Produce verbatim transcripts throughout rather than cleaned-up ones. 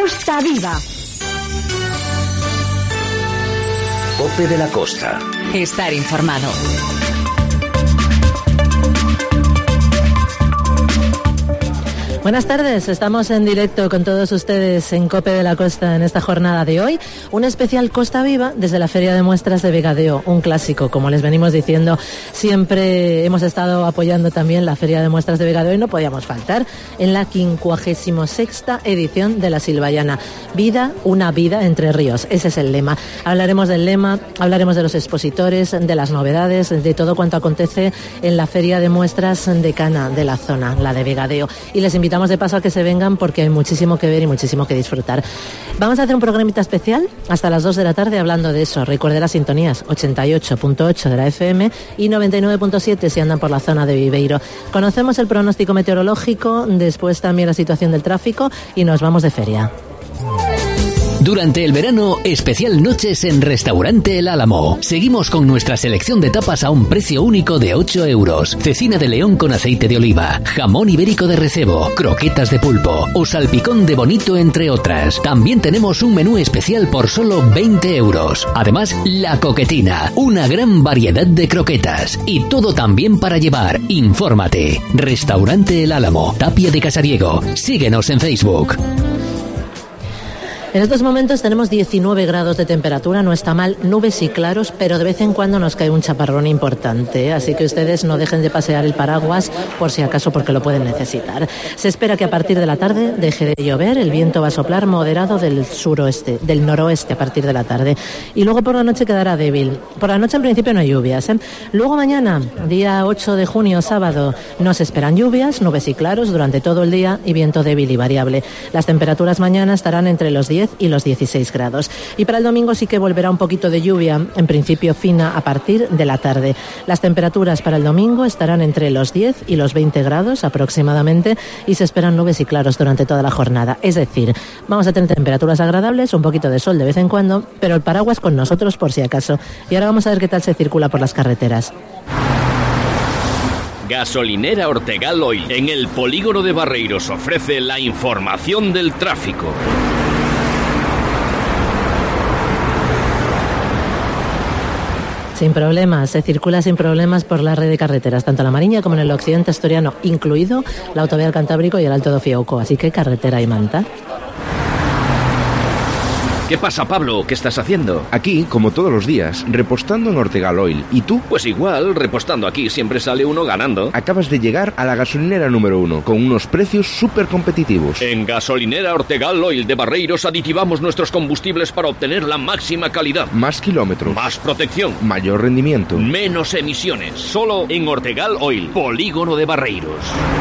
Costa Viva. Cope de la Costa. Estar informado. Buenas tardes, estamos en directo con todos ustedes en Cope de la Costa en esta jornada de hoy. Un especial Costa Viva desde la Feria de Muestras de Vegadeo, un clásico, como les venimos diciendo. Siempre hemos estado apoyando también la Feria de Muestras de Vegadeo y no podíamos faltar en la quincuagésima sexta edición de la Silvallana. Vida, una vida entre ríos, ese es el lema. Hablaremos del lema, hablaremos de los expositores, de las novedades, de todo cuanto acontece en la Feria de Muestras de Cana, de la zona, la de Vegadeo. Y les invito Invitamos de paso a que se vengan porque hay muchísimo que ver y muchísimo que disfrutar. Vamos a hacer un programita especial hasta las dos de la tarde hablando de eso. Recuerde las sintonías ochenta y ocho punto ocho de la F M y noventa y nueve punto siete si andan por la zona de Viveiro. Conocemos el pronóstico meteorológico, después también la situación del tráfico y nos vamos de feria. Durante el verano, especial noches en Restaurante El Álamo. Seguimos con nuestra selección de tapas a un precio único de ocho euros. Cecina de león con aceite de oliva, jamón ibérico de recebo, croquetas de pulpo o salpicón de bonito, entre otras. También tenemos un menú especial por solo veinte euros. Además, la coquetina, una gran variedad de croquetas. Y todo también para llevar. Infórmate. Restaurante El Álamo, Tapia de Casariego. Síguenos en Facebook. En estos momentos tenemos diecinueve grados de temperatura, no está mal, nubes y claros, pero de vez en cuando nos cae un chaparrón importante, ¿eh? Así que ustedes no dejen de pasear el paraguas por si acaso porque lo pueden necesitar. Se espera que a partir de la tarde deje de llover, el viento va a soplar moderado del suroeste, del noroeste a partir de la tarde y luego por la noche quedará débil. Por la noche en principio no hay lluvias, ¿eh? Luego mañana, día ocho de junio, sábado, no se esperan lluvias, nubes y claros durante todo el día y viento débil y variable. Las temperaturas mañana estarán entre los diez y los dieciséis grados. Y para el domingo sí que volverá un poquito de lluvia, en principio fina a partir de la tarde. Las temperaturas para el domingo estarán entre los diez y los veinte grados aproximadamente y se esperan nubes y claros durante toda la jornada. Es decir, vamos a tener temperaturas agradables, un poquito de sol de vez en cuando, pero el paraguas con nosotros por si acaso. Y ahora vamos a ver qué tal se circula por las carreteras. Gasolinera Ortegal Oil en el polígono de Barreiros ofrece la información del tráfico. Sin problemas, se circula sin problemas por la red de carreteras, tanto en la Mariña como en el occidente asturiano, incluido la autovía del Cantábrico y el Alto do Fiouco, así que carretera y manta. ¿Qué pasa, Pablo? ¿Qué estás haciendo? Aquí, como todos los días, repostando en Ortegal Oil. ¿Y tú? Pues igual, repostando aquí siempre sale uno ganando. Acabas de llegar a la gasolinera número uno, con unos precios súper competitivos. En Gasolinera Ortegal Oil de Barreiros aditivamos nuestros combustibles para obtener la máxima calidad. Más kilómetros. Más protección. Mayor rendimiento. Menos emisiones. Solo en Ortegal Oil, polígono de Barreiros.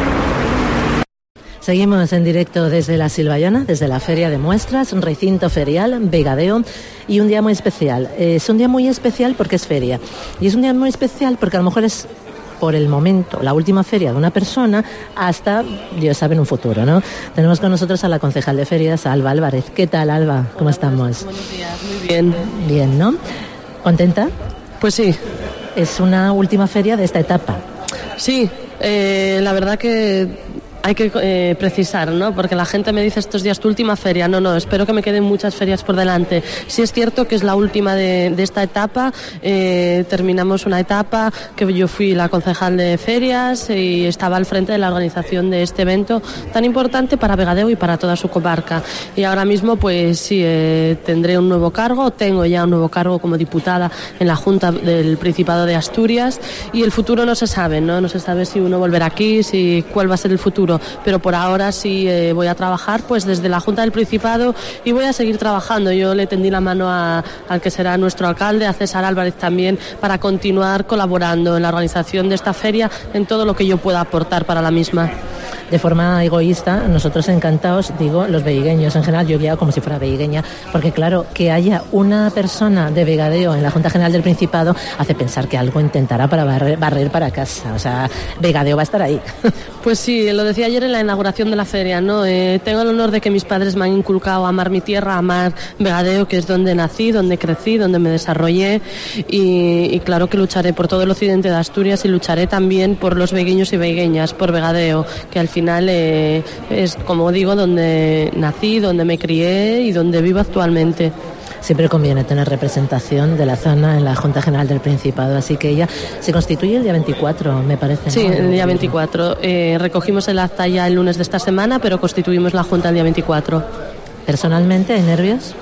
Seguimos en directo desde la Silvallana, desde la Feria de Muestras, un recinto ferial, Vegadeo, y un día muy especial. Es un día muy especial porque es feria, y es un día muy especial porque a lo mejor es, por el momento, la última feria de una persona hasta, Dios sabe, en un futuro, ¿no? Tenemos con nosotros a la concejal de ferias, Alba Álvarez. ¿Qué tal, Alba? ¿Cómo estamos? Buenos días, muy bien. Bien, ¿no? ¿Contenta? Pues sí. Es una última feria de esta etapa. Sí, eh, la verdad que hay que eh, precisar, ¿no? Porque la gente me dice estos días, tu última feria. No, no, espero que me queden muchas ferias por delante. Sí es cierto que es la última de, de esta etapa. Eh, terminamos una etapa que yo fui la concejal de ferias y estaba al frente de la organización de este evento tan importante para Vegadeo y para toda su comarca. Y ahora mismo, pues sí, eh, tendré un nuevo cargo, tengo ya un nuevo cargo como diputada en la Junta del Principado de Asturias y el futuro no se sabe, ¿no? No se sabe si uno volverá aquí, si cuál va a ser el futuro. Pero por ahora sí eh, voy a trabajar pues desde la Junta del Principado y voy a seguir trabajando. Yo le tendí la mano a, al que será nuestro alcalde, a César Álvarez también, para continuar colaborando en la organización de esta feria en todo lo que yo pueda aportar para la misma. De forma egoísta, nosotros encantados, digo, los veigueños en general, yo guiado como si fuera veigueña, porque claro, que haya una persona de Vegadeo en la Junta General del Principado hace pensar que algo intentará para barrer, barrer para casa, o sea, Vegadeo va a estar ahí. Pues sí, lo decía ayer en la inauguración de la feria, ¿no? Eh, tengo el honor de que mis padres me han inculcado a amar mi tierra, a amar Vegadeo, que es donde nací, donde crecí, donde me desarrollé, y, y claro que lucharé por todo el occidente de Asturias y lucharé también por los veigueños y veigueñas, por Vegadeo, que al final eh, es, como digo, donde nací, donde me crié y donde vivo actualmente. Siempre conviene tener representación de la zona en la Junta General del Principado, así que ella se constituye el día veinticuatro, me parece. Sí, ¿no? el día veinticuatro. Eh, recogimos el acta ya el lunes de esta semana, pero constituimos la Junta el día veinticuatro. ¿Personalmente hay nervios?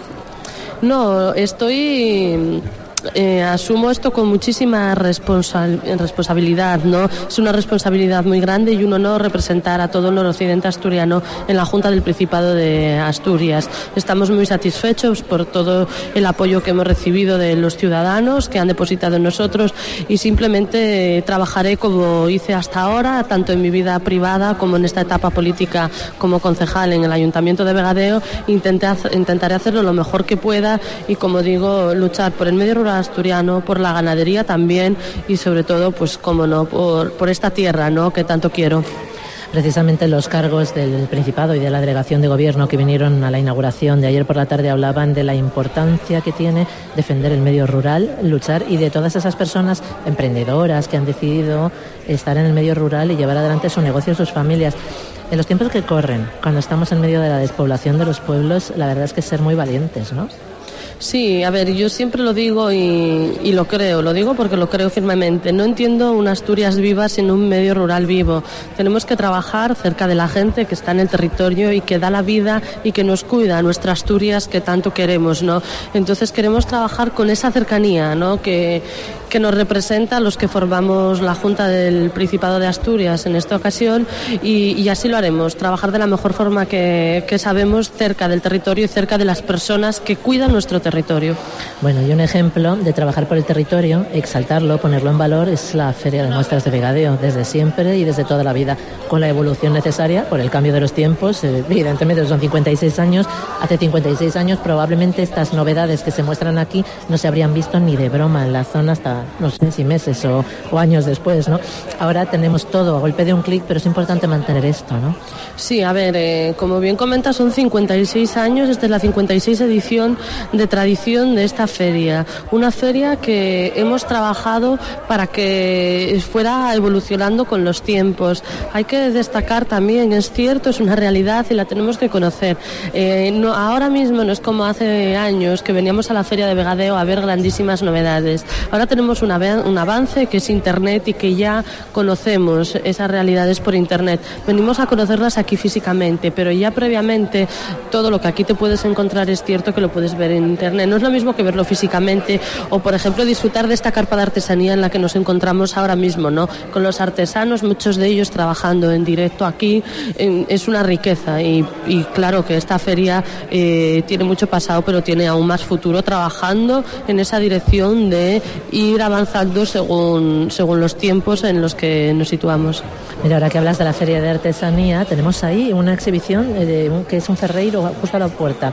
No, estoy... Eh, asumo esto con muchísima responsa- responsabilidad, ¿no? Es una responsabilidad muy grande y un honor representar a todo el noroccidente asturiano en la Junta del Principado de Asturias. Estamos muy satisfechos por todo el apoyo que hemos recibido de los ciudadanos que han depositado en nosotros y simplemente eh, trabajaré como hice hasta ahora, tanto en mi vida privada como en esta etapa política como concejal en el Ayuntamiento de Vegadeo. Intenté hacer, intentaré hacerlo lo mejor que pueda y, como digo, luchar por el medio rural asturiano, por la ganadería también y sobre todo, pues como no, por, por esta tierra, ¿no?, que tanto quiero. Precisamente los cargos del Principado y de la Delegación de Gobierno que vinieron a la inauguración de ayer por la tarde hablaban de la importancia que tiene defender el medio rural, luchar, y de todas esas personas emprendedoras que han decidido estar en el medio rural y llevar adelante su negocio y sus familias. En los tiempos que corren, cuando estamos en medio de la despoblación de los pueblos, la verdad es que es ser muy valientes, ¿no? Sí, a ver, yo siempre lo digo y, y lo creo, lo digo porque lo creo firmemente. No entiendo una Asturias viva sin un medio rural vivo. Tenemos que trabajar cerca de la gente que está en el territorio y que da la vida y que nos cuida, nuestra Asturias que tanto queremos, ¿no? Entonces queremos trabajar con esa cercanía, ¿no?, que, que nos representa a los que formamos la Junta del Principado de Asturias en esta ocasión y, y así lo haremos, trabajar de la mejor forma que, que sabemos cerca del territorio y cerca de las personas que cuidan nuestro territorio. territorio. Bueno, y un ejemplo de trabajar por el territorio, exaltarlo, ponerlo en valor, es la Feria de Muestras de Vegadeo, desde siempre y desde toda la vida, con la evolución necesaria por el cambio de los tiempos. Eh, evidentemente son cincuenta y seis años, hace cincuenta y seis años probablemente estas novedades que se muestran aquí no se habrían visto ni de broma en la zona hasta, no sé si meses o, o años después, ¿no? Ahora tenemos todo a golpe de un clic, pero es importante mantener esto, ¿no? Sí, a ver, eh, como bien comentas, son cincuenta y seis años, esta es la cincuenta y seis edición de tradición de esta feria. Una feria que hemos trabajado para que fuera evolucionando con los tiempos. Hay que destacar también, es cierto, es una realidad y la tenemos que conocer. Eh, no, ahora mismo no es como hace años que veníamos a la feria de Vegadeo a ver grandísimas novedades. Ahora tenemos una, un avance que es Internet y que ya conocemos esas realidades por Internet. Venimos a conocerlas aquí físicamente, pero ya previamente todo lo que aquí te puedes encontrar es cierto que lo puedes ver en Internet. No es lo mismo que verlo físicamente o, por ejemplo, disfrutar de esta carpa de artesanía en la que nos encontramos ahora mismo, ¿no? Con los artesanos, muchos de ellos trabajando en directo aquí, en, es una riqueza y, y claro que esta feria eh, tiene mucho pasado, pero tiene aún más futuro trabajando en esa dirección de ir avanzando según, según los tiempos en los que nos situamos. Mira, ahora que hablas de la Feria de Artesanía, tenemos ahí una exhibición de un, que es un ferreiro justo a la puerta.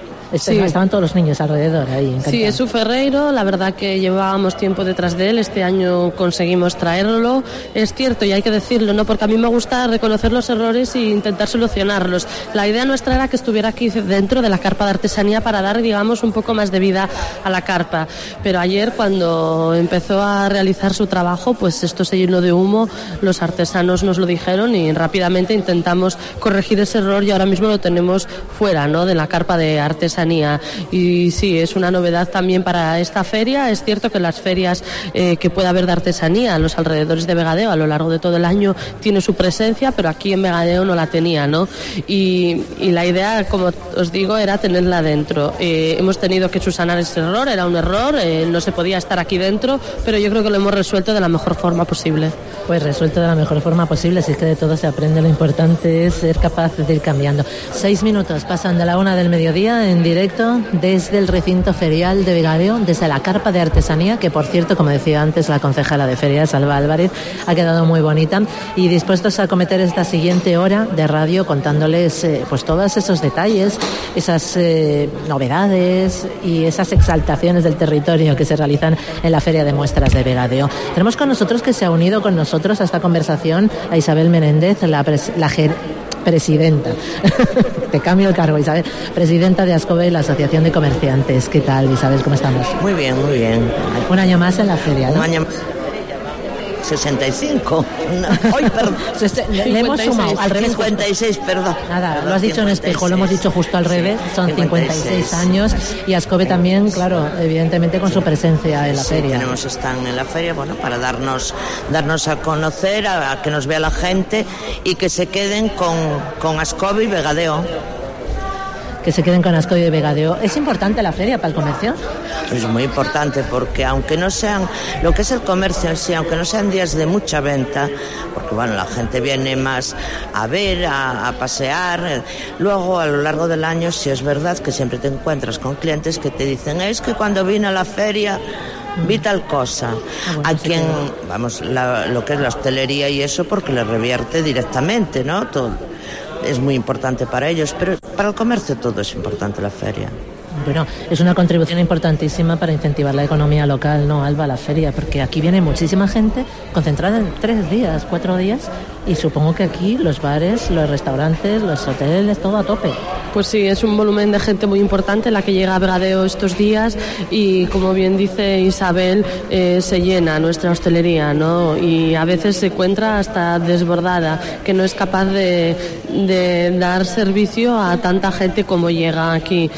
Sí. Estaban todos los niños alrededor ahí. Encantados. Sí, es un ferreiro, la verdad que llevábamos tiempo detrás de él, este año conseguimos traerlo, es cierto y hay que decirlo, ¿no? Porque a mí me gusta reconocer los errores e intentar solucionarlos. La idea nuestra era que estuviera aquí dentro de la carpa de artesanía para dar, digamos, un poco más de vida a la carpa, pero ayer cuando empezó a realizar su trabajo, pues esto se llenó de humo, los artesanos nos lo dijeron y rápidamente intentamos corregir ese error y ahora mismo lo tenemos fuera, ¿no?, de la carpa de artesanía. Y sí, es una novedad también para esta feria. Es cierto que las ferias eh, que pueda haber de artesanía a los alrededores de Vegadeo a lo largo de todo el año tiene su presencia, pero aquí en Vegadeo no la tenía, ¿no? Y, y la idea, como os digo, era tenerla dentro. Eh, hemos tenido que subsanar ese error, era un error, eh, no se podía estar aquí dentro, pero yo creo que lo hemos resuelto de la mejor forma posible. Pues resuelto de la mejor forma posible, si es que de todo se aprende, lo importante es ser capaz de ir cambiando. Seis minutos pasan de la una del mediodía en directo desde el recinto ferial de Vegadeo, desde la carpa de artesanía, que por cierto, como decía antes la concejala de feria, Salva Álvarez, ha quedado muy bonita, y dispuestos a acometer esta siguiente hora de radio contándoles eh, pues todos esos detalles, esas eh, novedades y esas exaltaciones del territorio que se realizan en la Feria de Muestras de Vegadeo. Tenemos con nosotros, que se ha unido con nosotros a esta conversación, a Isabel Menéndez, la, pres- la ger- presidenta, te cambio el cargo, Isabel, presidenta de ASCOBE y la Asociación de Comerciantes. ¿Qué tal, Isabel? ¿Cómo estamos? Muy bien, muy bien. Un año más en la feria, ¿no? Un año más. sesenta y cinco. Hoy, perdón. Le hemos sumado al revés. cincuenta y seis, perdón. Nada, perdón, lo has dicho en espejo, lo hemos dicho justo al revés. Son cincuenta y seis años y Ascove también, claro, evidentemente con su presencia en la sí, feria. Tenemos stand en la feria, bueno, para darnos darnos a conocer, a, a que nos vea la gente y que se queden con, con Ascove y Vegadeo. Que se queden con Ascove y Vegadeo. ¿Es importante la feria para el comercio? Es muy importante porque aunque no sean, lo que es el comercio en sí, aunque no sean días de mucha venta, porque bueno, la gente viene más a ver, a, a pasear, luego a lo largo del año sí es verdad que siempre te encuentras con clientes que te dicen, es que cuando vine a la feria vi tal cosa. Ah, bueno, a quien, vamos, la, lo que es la hostelería y eso, porque le revierte directamente, ¿no? Todo. Es muy importante para ellos, pero para el comercio todo es importante, la feria. Bueno, es una contribución importantísima para incentivar la economía local, ¿no, Alba, la feria? Porque aquí viene muchísima gente concentrada en tres días, cuatro días, y supongo que aquí los bares, los restaurantes, los hoteles, todo a tope. Pues sí, es un volumen de gente muy importante la que llega a Vegadeo estos días y, como bien dice Isabel, eh, se llena nuestra hostelería, ¿no? Y a veces se encuentra hasta desbordada, que no es capaz de, de dar servicio a tanta gente como llega aquí.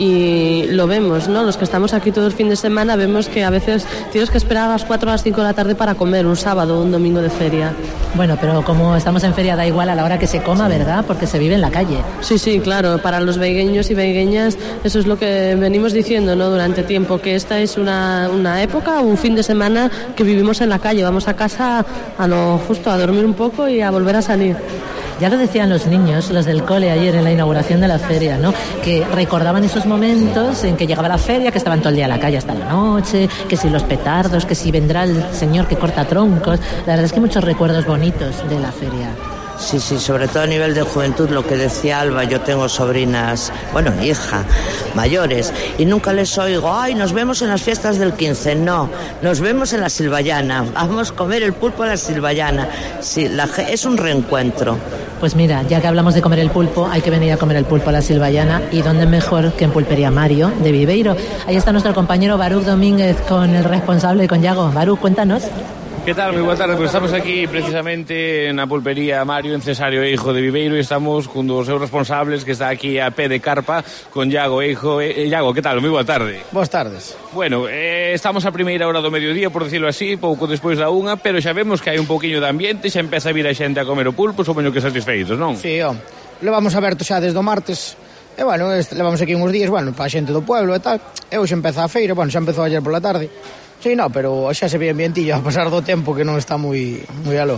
Y lo vemos, ¿no? Los que estamos aquí todo el fin de semana vemos que a veces tienes que esperar a las cuatro o las cinco de la tarde para comer un sábado o un domingo de feria. Bueno, pero como estamos en feria da igual a la hora que se coma, ¿verdad? Porque se vive en la calle. Sí, sí, claro. Para los vegueños y vegueñas eso es lo que venimos diciendo, ¿no? Durante tiempo, que esta es una, una época, un fin de semana que vivimos en la calle. Vamos a casa a lo justo, a dormir un poco y a volver a salir. Ya lo decían los niños, los del cole ayer en la inauguración de la feria, ¿no? Que recordaban esos momentos en que llegaba la feria, que estaban todo el día en la calle hasta la noche, que si los petardos, que si vendrá el señor que corta troncos. La verdad es que muchos recuerdos bonitos de la feria. Sí, sí, sobre todo a nivel de juventud, lo que decía Alba, yo tengo sobrinas, bueno, hija, mayores, y nunca les oigo, ay, nos vemos en las fiestas del quince, no, nos vemos en la Silvallana, vamos a comer el pulpo a la Silvallana, sí, la, es un reencuentro. Pues mira, ya que hablamos de comer el pulpo, hay que venir a comer el pulpo a la Silvallana, y dónde mejor que en Pulpería Mario, de Viveiro. Ahí está nuestro compañero Baruch Domínguez con el responsable, con Iago. Baruch, cuéntanos. ¿Qué tal? Muy buenas tardes. Pues estamos aquí precisamente en la Pulpería Mario, en Cesario Eijo de Viveiro, y estamos con dos seus responsables que está aquí a pé de carpa con Iago Eijo. Eh, Iago, ¿qué tal? Muy boa tarde. Boas tardes. Bueno, eh, estamos a primeira hora do mediodía, por decirlo así, pouco despois da unha, pero xa vemos que hai un poquinho de ambiente, xa empeza a vir a xente a comer o pulpo, supoño que satisfeitos, non? Sí, ó, levamos aberto xa desde o martes, e bueno, este, levamos aquí uns días, bueno, para a xente do pueblo e tal, e hoxe empeza a feira, bueno, xa empezou ayer pola tarde. Sí, no, pero xa se ve ambientillo a pasar do tempo que non está moi moi aló.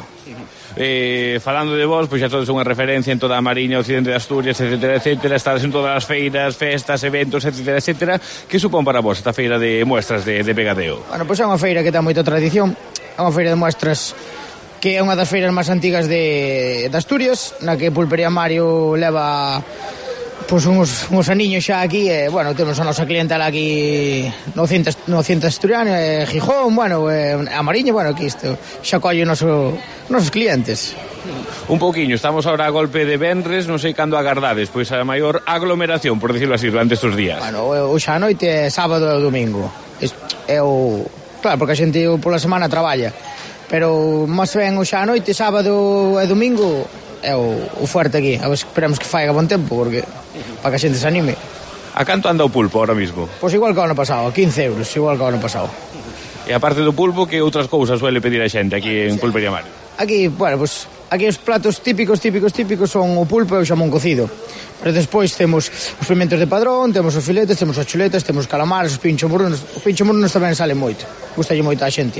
Eh, falando de vos, pois xa todos unha referencia en toda a Mariña, Occidente de Asturias, etcétera, etcétera, estades en todas as feiras, festas, eventos, etcétera, etcétera. Que supón para vos esta feira de muestras de, de Vegadeo? Bueno, pois é unha feira que ten moita tradición, é unha feira de muestras que é unha das feiras máis antigas de, de Asturias, na que Pulpería Mario leva pois uns, uns aniños xa aquí, e, bueno, temos a nosa clientela aquí no Cinta, no Cinta Asturiano, e Gijón, bueno, e, a Mariña, bueno, aquí isto xa colle noso, nosos clientes. Un pouquiño, estamos ahora a golpe de venres, non sei cando agardades, pois a maior aglomeración, por decirlo así, durante estes días. Bueno, hoxe a noite é sábado e o domingo. É o... Claro, porque a xente pola semana traballa, pero máis ben hoxe a noite, sábado e domingo é o, o fuerte aquí. A ver, esperemos que faiga bon tempo, porque para que a xente se anime. A canto anda o pulpo ahora mismo? Pois igual que o ano pasado, quince euros, igual que o ano pasado. E aparte do pulpo, que outras cousas suele pedir a xente aquí en Pulpería Mario? Aquí, bueno, pues aquí os platos típicos, típicos, típicos son o pulpo e o xamón cocido. Pero despois temos os pimentos de padrón, temos os filetes, temos as chuletas, temos os calamares, os pincho mornos. Os pincho mornos tamén salen moito, gustalle moito a xente.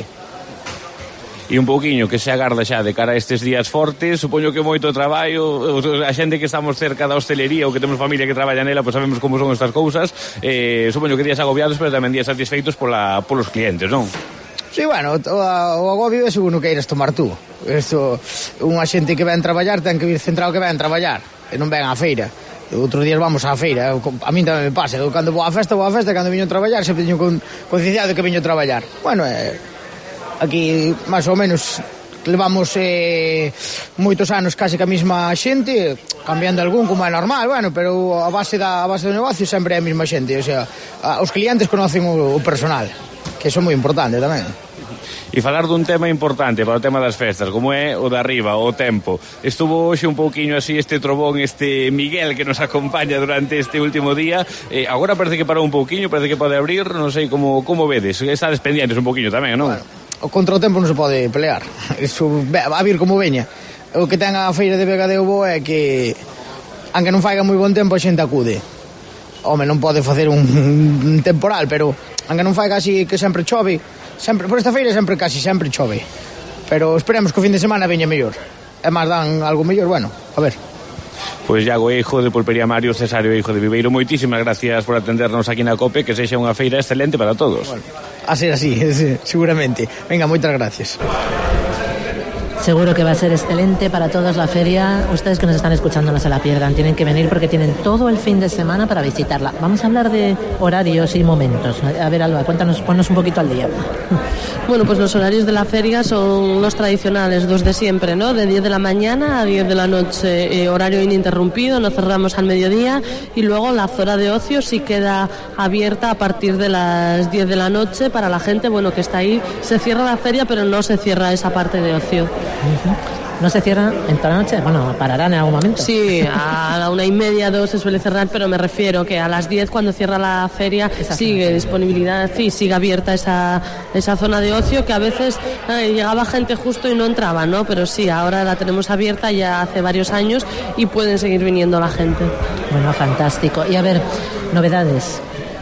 E un pouquiño que se agarda xa de cara a estes días fortes, supoño que moito traballo, a xente que estamos cerca da hostelería ou que temos familia que traballa nela, pois sabemos como son estas cousas, eh, supoño que días agobiados, pero tamén días satisfeitos pola, polos clientes, non? Sí, bueno, o, o agobio é seguro que iras tomar tú. Isto, unha xente que ven traballar ten que vir centrado que ven traballar, e non ven á feira. Outros días vamos á feira, a mí tamén me pasa, eu cando vou á festa, vou á festa, cando viño a traballar, sempre teño con, concienciado que viño a traballar. Bueno, eh, aquí, máis ou menos, levamos eh, moitos anos case que a mesma xente, cambiando algún como é normal, bueno, pero a base, da, a base do negocio sempre é a mesma xente, o sea, a, os clientes conocen o, o personal, que eso é moi importante tamén. E falar dun tema importante para o tema das festas, como é o de arriba, o tempo. Estuvo hoxe un pouquiño así este trobón, este Miguel que nos acompaña durante este último día. Eh, agora parece que parou un pouquiño, parece que pode abrir, non sei como, como vedes. Estades pendientes un pouquiño tamén, non? Bueno, o contra o tempo non se pode pelear. Iso va a vir como veña. O que ten a feira de Vega de Obo é que, aunque non faiga moi bon tempo, a xente acude. Home, non pode facer un, un temporal, pero aunque non faiga así que sempre chove, sempre, por esta feira sempre casi sempre chove. Pero esperemos que o fin de semana veña mellor. E máis dan algo mellor, bueno, a ver. Pois Iago Eijo de Pulpería Mario, Cesario Eijo de Viveiro, moitísimas gracias por atendernos aquí na COPE, que sexa unha feira excelente para todos. Bueno, a ser así, seguramente. Venga, moitas gracias. Seguro que va a ser excelente para todos la feria. Ustedes que nos están escuchando no se la pierdan, tienen que venir porque tienen todo el fin de semana para visitarla. Vamos a hablar de horarios y momentos. A ver, Alba, cuéntanos, ponnos un poquito al día. Bueno, pues los horarios de la feria son los tradicionales, los de siempre, ¿no? De diez de la mañana a diez de la noche, eh, horario ininterrumpido, no cerramos al mediodía, y luego la zona de ocio sí queda abierta a partir de las diez de la noche para la gente, bueno, que está ahí. Se cierra la feria, pero no se cierra esa parte de ocio. Uh-huh. ¿No se cierra en toda la noche? Bueno, pararán en algún momento. Sí, a la una y media, dos se suele cerrar, pero me refiero que a las diez, cuando cierra la feria, esa sigue zona. Disponibilidad, sí, sigue abierta esa, esa zona de ocio, que a veces eh, llegaba gente justo y no entraba, ¿no? Pero sí, ahora la tenemos abierta ya hace varios años y pueden seguir viniendo la gente. Bueno, fantástico. Y a ver, novedades.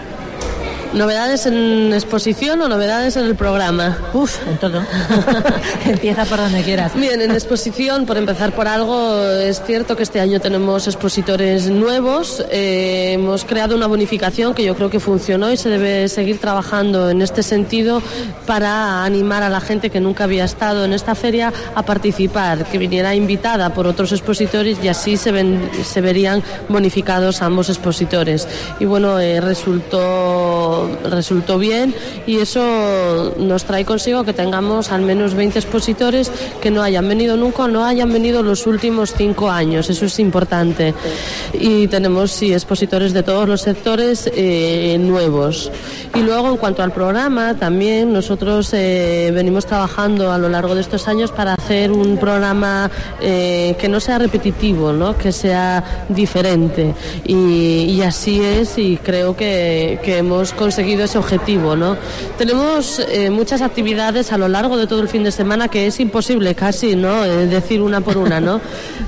¿Novedades en exposición o novedades en el programa? Uf, en todo. Empieza por donde quieras. Bien, en exposición, por empezar por algo, es cierto que este año tenemos expositores nuevos. Eh, hemos creado una bonificación que yo creo que funcionó y se debe seguir trabajando en este sentido para animar a la gente que nunca había estado en esta feria a participar, que viniera invitada por otros expositores y así se, ven, se verían bonificados ambos expositores. Y bueno, eh, resultó... resultó bien y eso nos trae consigo que tengamos al menos veinte expositores que no hayan venido nunca o no hayan venido los últimos cinco años, eso es importante. Y tenemos sí expositores de todos los sectores eh, nuevos. Y luego, en cuanto al programa, también nosotros eh, venimos trabajando a lo largo de estos años para hacer un programa eh, que no sea repetitivo, ¿no? Que sea diferente, y, y así es, y creo que, que hemos conseguido ese objetivo, ¿no? Tenemos eh, muchas actividades a lo largo de todo el fin de semana que es imposible casi, ¿no? Eh, decir una por una, ¿no?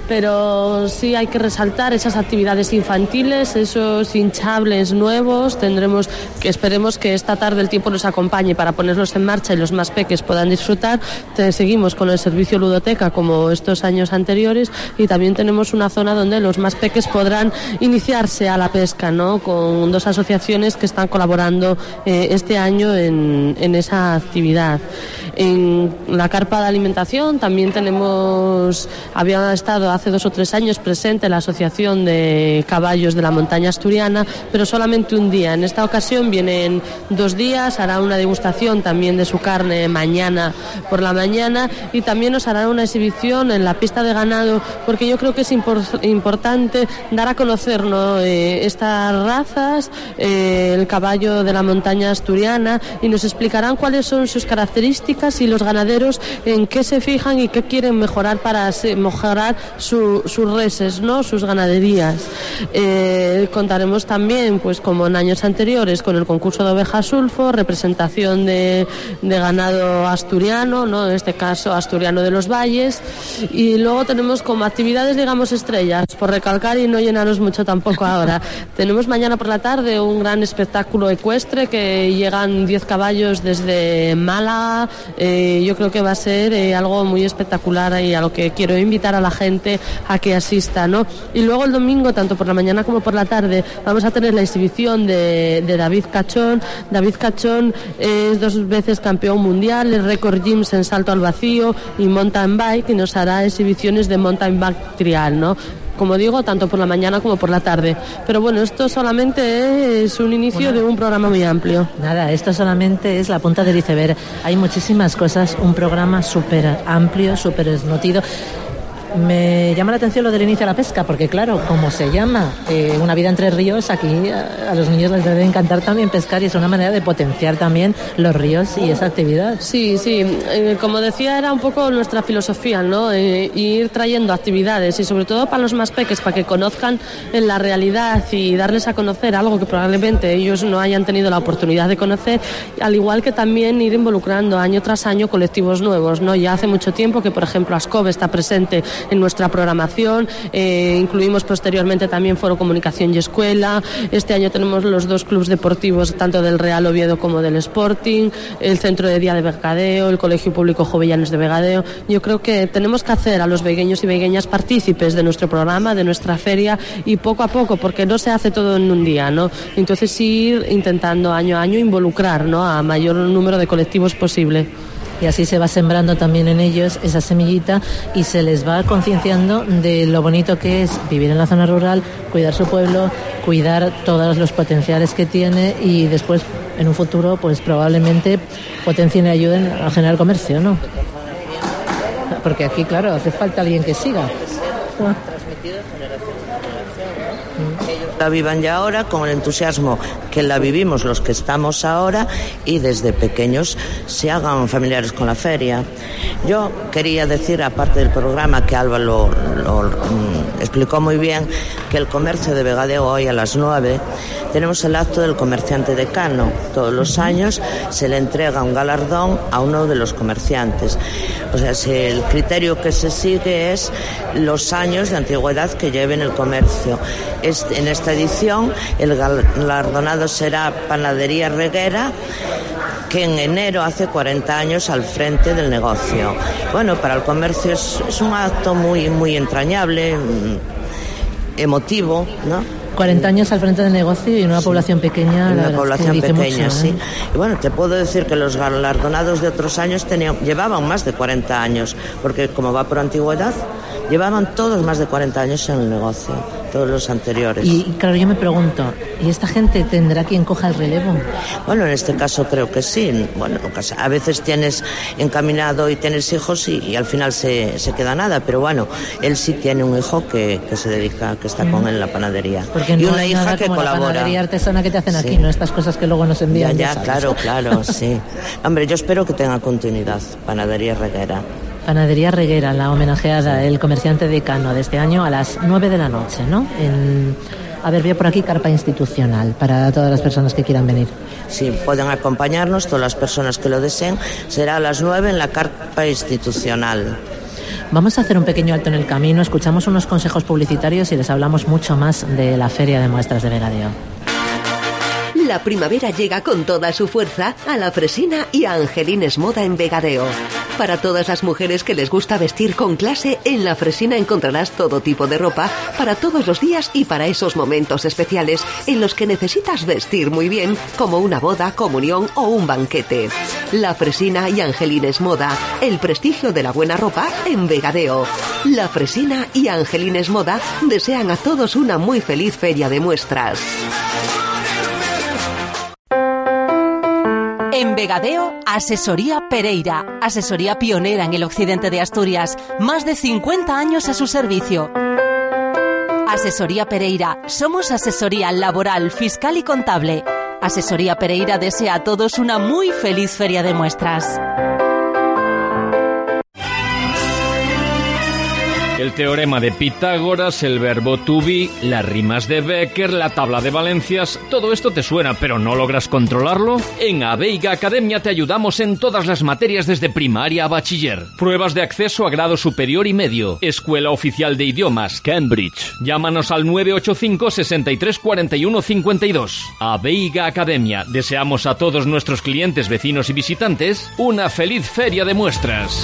Pero sí hay que resaltar esas actividades infantiles, esos hinchables nuevos. Tendremos que, esperemos que esta tarde el tiempo nos acompañe para ponerlos en marcha y los más peques puedan disfrutar. Te, seguimos con el servicio ludoteca como estos años anteriores, y también tenemos una zona donde los más peques podrán iniciarse a la pesca, ¿no? Con dos asociaciones que están colaborando eh, este año en, en esa actividad. En la carpa de alimentación también tenemos, había estado hace dos o tres años presente la Asociación de Caballos de la Montaña Asturiana, pero solamente un día. En esta ocasión vienen dos días, hará una degustación también de su carne mañana por la mañana, y también nos hará una exhibición en la pista de ganado, porque yo creo que es impor- importante dar a conocer, ¿no? eh, estas razas, eh, el caballo de la montaña asturiana, y nos explicarán cuáles son sus características y los ganaderos en qué se fijan y qué quieren mejorar para mejorar su, sus reses, ¿no? Sus ganaderías. Eh, contaremos también, pues como en años anteriores, con el concurso de ovejas sulfo, representación de, de ganado asturiano, ¿no? En este caso asturiano de los valles, y luego tenemos como actividades, digamos, estrellas, por recalcar y no llenaros mucho tampoco ahora. Tenemos mañana por la tarde un gran espectáculo ecuestre, que llegan diez caballos desde Málaga. Eh, yo creo que va a ser eh, algo muy espectacular, y a lo que quiero invitar a la gente a que asista, ¿no? Y luego el domingo, tanto por la mañana como por la tarde, vamos a tener la exhibición de, de David Cachón. David Cachón es dos veces campeón mundial, es récord gyms en salto al vacío y mountain bike, y nos hará exhibiciones de mountain bike trial, ¿no? Como digo, tanto por la mañana como por la tarde. Pero bueno, esto solamente es un inicio bueno, de un programa muy amplio. Nada, esto solamente es la punta del iceberg. Hay muchísimas cosas, un programa súper amplio, súper nutrido. Me llama la atención lo del inicio a la pesca, porque claro, como se llama eh, una vida entre ríos, aquí a, a los niños les debe encantar también pescar y es una manera de potenciar también los ríos y esa actividad. Sí, sí, eh, como decía, era un poco nuestra filosofía, ¿no? Eh, ir trayendo actividades y sobre todo para los más peques, para que conozcan en la realidad y darles a conocer algo que probablemente ellos no hayan tenido la oportunidad de conocer, al igual que también ir involucrando año tras año colectivos nuevos, ¿no? Ya hace mucho tiempo que, por ejemplo, ASCOBE está presente en nuestra programación, eh, incluimos posteriormente también Foro Comunicación y Escuela. Este año tenemos los dos clubes deportivos, tanto del Real Oviedo como del Sporting, el Centro de Día de Vegadeo, el Colegio Público Jovellanos de Vegadeo. Yo creo que tenemos que hacer a los vegueños y vegueñas partícipes de nuestro programa, de nuestra feria, y poco a poco, porque no se hace todo en un día, ¿no? Entonces ir intentando año a año involucrar, ¿no?, a mayor número de colectivos posible. Y así se va sembrando también en ellos esa semillita y se les va concienciando de lo bonito que es vivir en la zona rural, cuidar su pueblo, cuidar todos los potenciales que tiene y después, en un futuro, pues probablemente potencien y ayuden a generar comercio, ¿no? Porque aquí, claro, hace falta alguien que siga. Transmitido generación en generación. Ellos la vivan ya ahora con el entusiasmo que la vivimos los que estamos ahora y desde pequeños se hagan familiares con la feria. Yo quería decir, aparte del programa, que Alba lo, lo mm, explicó muy bien, que el comercio de Vegadeo hoy a las nueve tenemos el acto del comerciante decano. Todos los años se le entrega un galardón a uno de los comerciantes. O sea, si el criterio que se sigue es los años de antigüedad que lleven el comercio. Este, en esta edición el galardonado será Panadería Reguera, que en enero hace cuarenta años al frente del negocio. Bueno, para el comercio es, es un acto muy, muy entrañable, emotivo, ¿no? cuarenta años al frente del negocio y una sí. población pequeña. Una población pequeña, mucho, sí. ¿eh? Y bueno, te puedo decir que los galardonados de otros años tenían, llevaban más de cuarenta años, porque como va por antigüedad, llevaban todos más de cuarenta años en el negocio, todos los anteriores. Y claro, yo me pregunto, ¿y esta gente tendrá quien coja el relevo? Bueno, en este caso creo que sí. Bueno, a veces tienes encaminado y tienes hijos y, y al final se, se queda nada, pero bueno, él sí tiene un hijo que, que se dedica, que está mm. con él en la panadería. Porque no y una hija nada que como colabora. La panadería artesana que te hacen sí. aquí, ¿no? Estas cosas que luego nos envían. Ya, ya, claro, claro, sí. Hombre, yo espero que tenga continuidad, Panadería Reguera. Panadería Reguera, la homenajeada, el comerciante decano de este año a las nueve de la noche, ¿no? En, a ver, veo por aquí carpa institucional para todas las personas que quieran venir. Sí, pueden acompañarnos, todas las personas que lo deseen. Será a las nueve en la carpa institucional. Vamos a hacer un pequeño alto en el camino, escuchamos unos consejos publicitarios y les hablamos mucho más de la Feria de Muestras de Vegadeo. La primavera llega con toda su fuerza a La Fresina y a Angelines Moda en Vegadeo. Para todas las mujeres que les gusta vestir con clase, en La Fresina encontrarás todo tipo de ropa para todos los días y para esos momentos especiales en los que necesitas vestir muy bien, como una boda, comunión o un banquete. La Fresina y Angelines Moda, el prestigio de la buena ropa en Vegadeo. La Fresina y Angelines Moda desean a todos una muy feliz feria de muestras. En Vegadeo, Asesoría Pereira, asesoría pionera en el occidente de Asturias, más de cincuenta años a su servicio. Asesoría Pereira, somos asesoría laboral, fiscal y contable. Asesoría Pereira desea a todos una muy feliz feria de muestras. El teorema de Pitágoras, el verbo to be, las rimas de Becker, la tabla de valencias, todo esto te suena, pero ¿no logras controlarlo? En Aveiga Academia te ayudamos en todas las materias desde primaria a bachiller. Pruebas de acceso a grado superior y medio. Escuela Oficial de Idiomas, Cambridge. Llámanos al nueve ocho cinco, sesenta y tres, cuarenta y uno, cincuenta y dos. Aveiga Academia. Deseamos a todos nuestros clientes, vecinos y visitantes una feliz feria de muestras.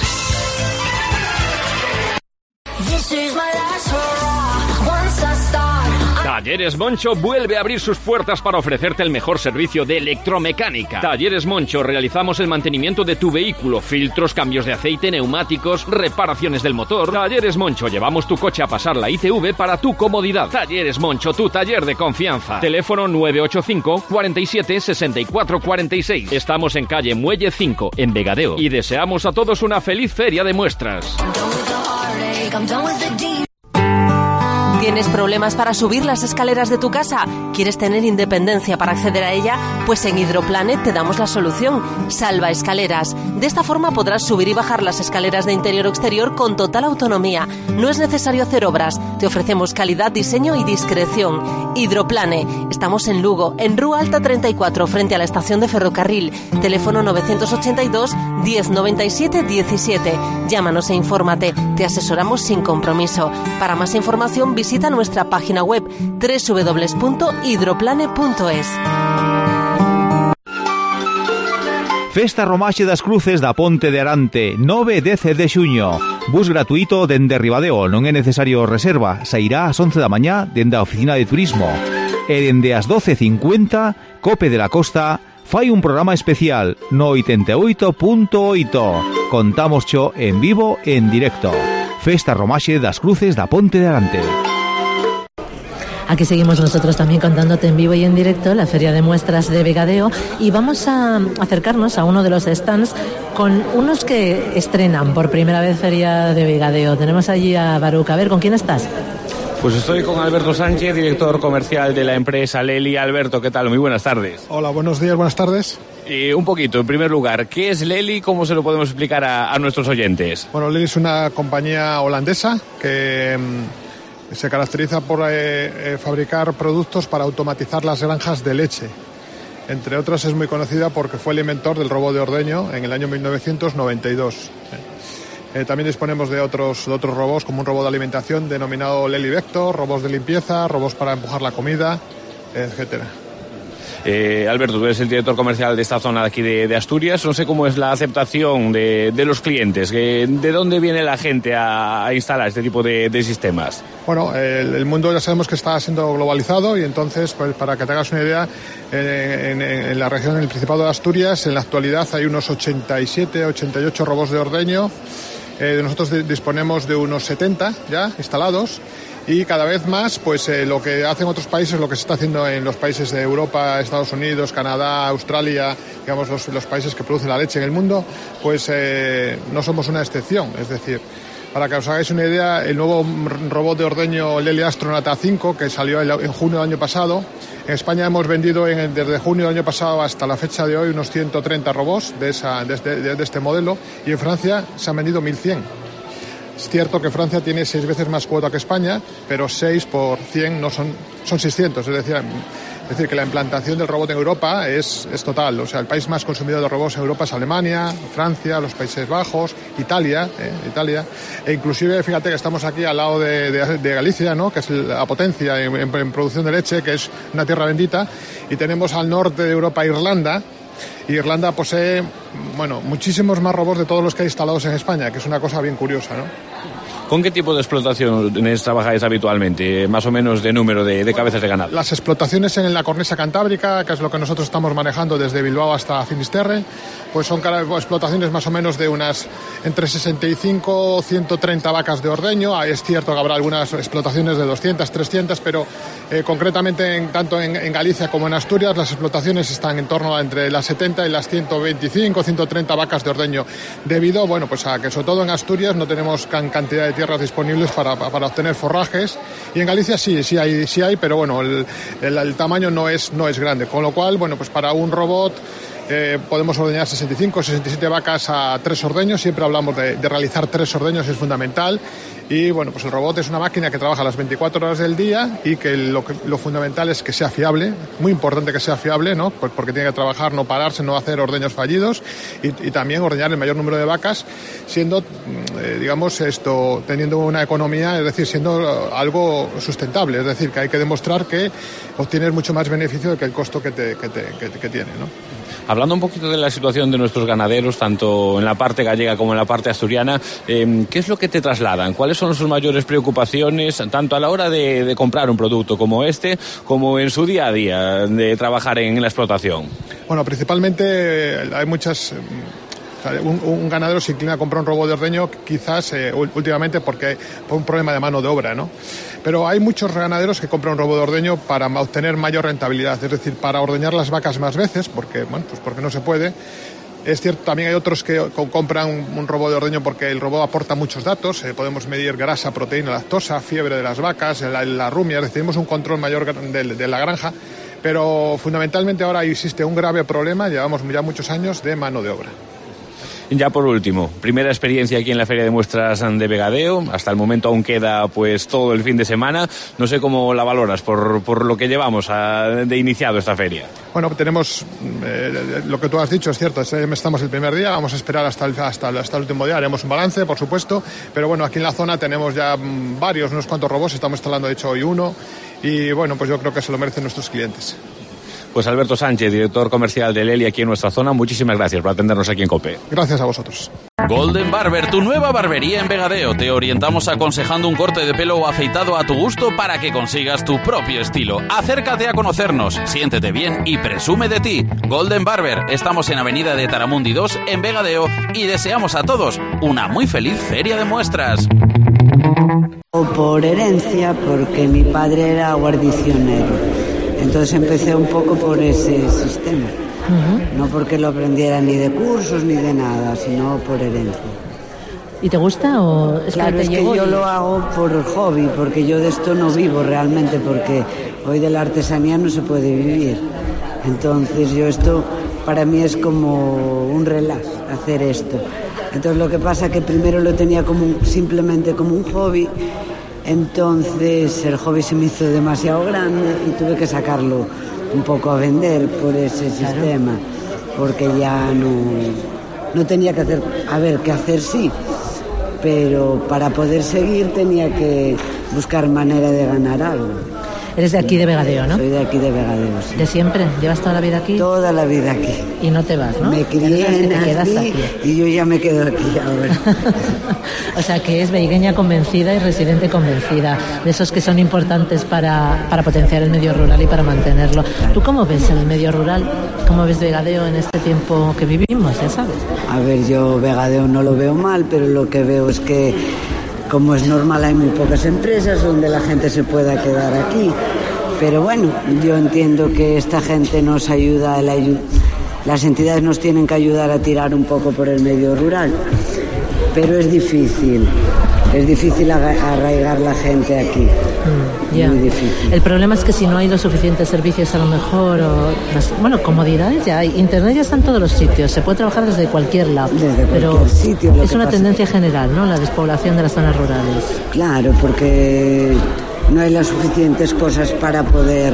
Talleres Moncho vuelve a abrir sus puertas para ofrecerte el mejor servicio de electromecánica. Talleres Moncho, realizamos el mantenimiento de tu vehículo, filtros, cambios de aceite, neumáticos, reparaciones del motor. Talleres Moncho, llevamos tu coche a pasar la I T V para tu comodidad. Talleres Moncho, tu taller de confianza. Teléfono nueve ocho cinco, cuarenta y siete, sesenta y cuatro cuarenta y seis. Estamos en calle Muelle cinco, en Vegadeo. Y deseamos a todos una feliz feria de muestras. ¿Tienes problemas para subir las escaleras de tu casa? ¿Quieres tener independencia para acceder a ella? Pues en Hidroplanet te damos la solución. Salva escaleras. De esta forma podrás subir y bajar las escaleras de interior o exterior con total autonomía. No es necesario hacer obras. Te ofrecemos calidad, diseño y discreción. Hidroplane. Estamos en Lugo, en Rúa Alta treinta y cuatro, frente a la estación de ferrocarril. Teléfono novecientos ochenta y dos, diez noventa y siete, diecisiete. Llámanos e infórmate. Te asesoramos sin compromiso. Para más información visita nuestra página web doble u doble u doble u punto hidroplane punto es. Festa Romaxe das Cruces da Ponte de Arante, nove e dez de xuño. Bus gratuito dende Ribadeo, non é necesario reserva. Sairá ás once da mañá dende a oficina de turismo. E dende as doce e cincuenta, Cope de la Costa fai un programa especial no oitenta e oito punto oito. Contámoscho en vivo e en directo. Festa Romaxe das Cruces da Ponte de Arante. Aquí seguimos nosotros también contándote en vivo y en directo la Feria de Muestras de Vegadeo y vamos a acercarnos a uno de los stands con unos que estrenan por primera vez Feria de Vegadeo. Tenemos allí a Baruch. A ver, ¿con quién estás? Pues estoy con Alberto Sánchez, director comercial de la empresa Lely. Alberto, ¿qué tal? Muy buenas tardes. Hola, buenos días, buenas tardes. Eh, un poquito, en primer lugar, ¿qué es Lely? ¿Cómo se lo podemos explicar a, a nuestros oyentes? Bueno, Lely es una compañía holandesa que mmm, se caracteriza por eh, eh, fabricar productos para automatizar las granjas de leche. Entre otras es muy conocida porque fue el inventor del robot de ordeño en el año mil novecientos noventa y dos. Eh, también disponemos de otros, de otros robots, como un robot de alimentación denominado Lely Vector, robots de limpieza, robots para empujar la comida, etcétera. Eh, Alberto, tú eres el director comercial de esta zona de aquí de, de Asturias. No sé cómo es la aceptación de, de los clientes. Que, ¿De dónde viene la gente a, a instalar este tipo de, de sistemas? Bueno, el, el mundo ya sabemos que está siendo globalizado y entonces, pues, para que te hagas una idea, en, en, en la región del Principado de Asturias, en la actualidad hay unos ochenta y siete, ochenta y ocho robots de ordeño. Eh, nosotros de, disponemos de unos setenta ya instalados. Y cada vez más, pues eh, lo que hacen otros países, lo que se está haciendo en los países de Europa, Estados Unidos, Canadá, Australia, digamos los, los países que producen la leche en el mundo, pues eh, no somos una excepción. Es decir, para que os hagáis una idea, el nuevo robot de ordeño Lely Astronaut A cinco, que salió en junio del año pasado, en España hemos vendido en, desde junio del año pasado hasta la fecha de hoy unos ciento treinta robots de, esa, de, de, de este modelo, y en Francia se han vendido mil cien. Es cierto que Francia tiene seis veces más cuota que España, pero seis por cien no son, son seiscientos. Es decir, es decir, que la implantación del robot en Europa es, es total. O sea, el país más consumidor de robots en Europa es Alemania, Francia, los Países Bajos, Italia, eh, Italia. E inclusive, fíjate que estamos aquí al lado de, de, de Galicia, ¿no? Que es la potencia en, en, en producción de leche, que es una tierra bendita. Y tenemos al norte de Europa Irlanda. Y Irlanda posee, bueno, muchísimos más robots de todos los que hay instalados en España, que es una cosa bien curiosa, ¿no? ¿Con qué tipo de explotaciones trabajáis habitualmente? Más o menos de número de, de cabezas de ganado. Las explotaciones en la cornisa cantábrica, que es lo que nosotros estamos manejando desde Bilbao hasta Finisterre, pues son explotaciones más o menos de unas entre sesenta y cinco, ciento treinta vacas de ordeño. Es cierto que habrá algunas explotaciones de doscientas, trescientas, pero eh, concretamente en, tanto en, en Galicia como en Asturias las explotaciones están en torno a entre las setenta y las ciento veinticinco, ciento treinta vacas de ordeño, debido, bueno, pues a que sobre todo en Asturias no tenemos can cantidad de tierras disponibles para, para obtener forrajes, y en Galicia sí, sí hay, sí hay, pero bueno, el, el, el tamaño no es, no es grande, con lo cual, bueno, pues para un robot eh, podemos ordeñar sesenta y cinco, sesenta y siete vacas a tres ordeños. Siempre hablamos de, de realizar tres ordeños, es fundamental. Y bueno, pues el robot es una máquina que trabaja las veinticuatro horas del día y que lo, que, lo fundamental es que sea fiable, muy importante que sea fiable, ¿no? Pues porque tiene que trabajar, no pararse, no hacer ordeños fallidos, y, y también ordeñar el mayor número de vacas, siendo, eh, digamos, esto, teniendo una economía, es decir, siendo algo sustentable, es decir, que hay que demostrar que obtienes mucho más beneficio que el costo que, te, que, te, que, que tiene, ¿no? Hablando un poquito de la situación de nuestros ganaderos, tanto en la parte gallega como en la parte asturiana, eh, ¿qué es lo que te trasladan? ¿Cuáles son sus mayores preocupaciones, tanto a la hora de, de comprar un producto como este, como en su día a día de trabajar en la explotación? Bueno, principalmente hay muchas... Un, un ganadero se inclina a comprar un robot de ordeño quizás eh, últimamente porque por un problema de mano de obra, ¿no? Pero hay muchos ganaderos que compran un robot de ordeño para obtener mayor rentabilidad, es decir, para ordeñar las vacas más veces, porque, bueno, pues porque no se puede, Es cierto, también hay otros que compran un, un robot de ordeño porque el robot aporta muchos datos. Eh, podemos medir grasa, proteína, lactosa, fiebre de las vacas, la, la rumia, es decir, tenemos un control mayor de, de la granja, pero fundamentalmente ahora existe un grave problema, llevamos ya muchos años, de mano de obra. Ya por último, primera experiencia aquí en la Feria de Muestras de Vegadeo. Hasta el momento aún queda pues todo el fin de semana. No sé cómo la valoras por, por lo que llevamos a, de iniciado esta feria. Bueno, tenemos eh, lo que tú has dicho, es cierto, estamos el primer día, vamos a esperar hasta el, hasta, hasta el último día, haremos un balance, por supuesto, pero bueno, aquí en la zona tenemos ya varios, unos cuantos robots, estamos instalando de hecho hoy uno, y bueno, pues yo creo que se lo merecen nuestros clientes. Pues Alberto Sánchez, director comercial de Lely aquí en nuestra zona, muchísimas gracias por atendernos aquí en COPE. Gracias a vosotros. Golden Barber, tu nueva barbería en Vegadeo. Te orientamos aconsejando un corte de pelo o afeitado a tu gusto para que consigas tu propio estilo. Acércate a conocernos, siéntete bien y presume de ti. Golden Barber, estamos en Avenida de Taramundi dos en Vegadeo y deseamos a todos una muy feliz feria de muestras. O por herencia, porque mi padre era guarnicionero. Entonces empecé un poco por ese sistema. Uh-huh. No porque lo aprendiera ni de cursos ni de nada, sino por herencia. ¿Y te gusta o es claro, que te es que yo y... lo hago por hobby, porque yo de esto no vivo realmente, porque hoy de la artesanía no se puede vivir. Entonces yo esto para mí es como un relax, hacer esto. Entonces lo que pasa que primero lo tenía como un, simplemente como un hobby. Entonces el hobby se me hizo demasiado grande y tuve que sacarlo un poco a vender por ese claro. sistema, porque ya no, no tenía que hacer, a ver, qué hacer sí, pero para poder seguir tenía que buscar manera de ganar algo. Eres de aquí de Vegadeo, ¿no? Soy de aquí de Vegadeo, sí. ¿De siempre? ¿Llevas toda la vida aquí? Toda la vida aquí. Y no te vas, ¿no? Me crié en te quedas aquí, aquí y yo ya me quedo aquí ahora. O sea, que es veigueña convencida y residente convencida, de esos que son importantes para, para potenciar el medio rural y para mantenerlo. ¿Tú cómo ves el medio rural? ¿Cómo ves Vegadeo en este tiempo que vivimos, ya sabes? A ver, yo Vegadeo no lo veo mal, pero lo que veo es que, como es normal, hay muy pocas empresas donde la gente se pueda quedar aquí. Pero bueno, yo entiendo que esta gente nos ayuda, la, las entidades nos tienen que ayudar a tirar un poco por el medio rural. Pero es difícil, es difícil arraigar la gente aquí. Mm, yeah. Muy difícil. El problema es que si no hay los suficientes servicios a lo mejor, o las, bueno, comodidades ya hay. Internet ya está en todos los sitios, se puede trabajar desde cualquier lado. Desde pero cualquier sitio. Es una tendencia general, ¿no? La despoblación de las zonas rurales. Claro, porque no hay las suficientes cosas para poder...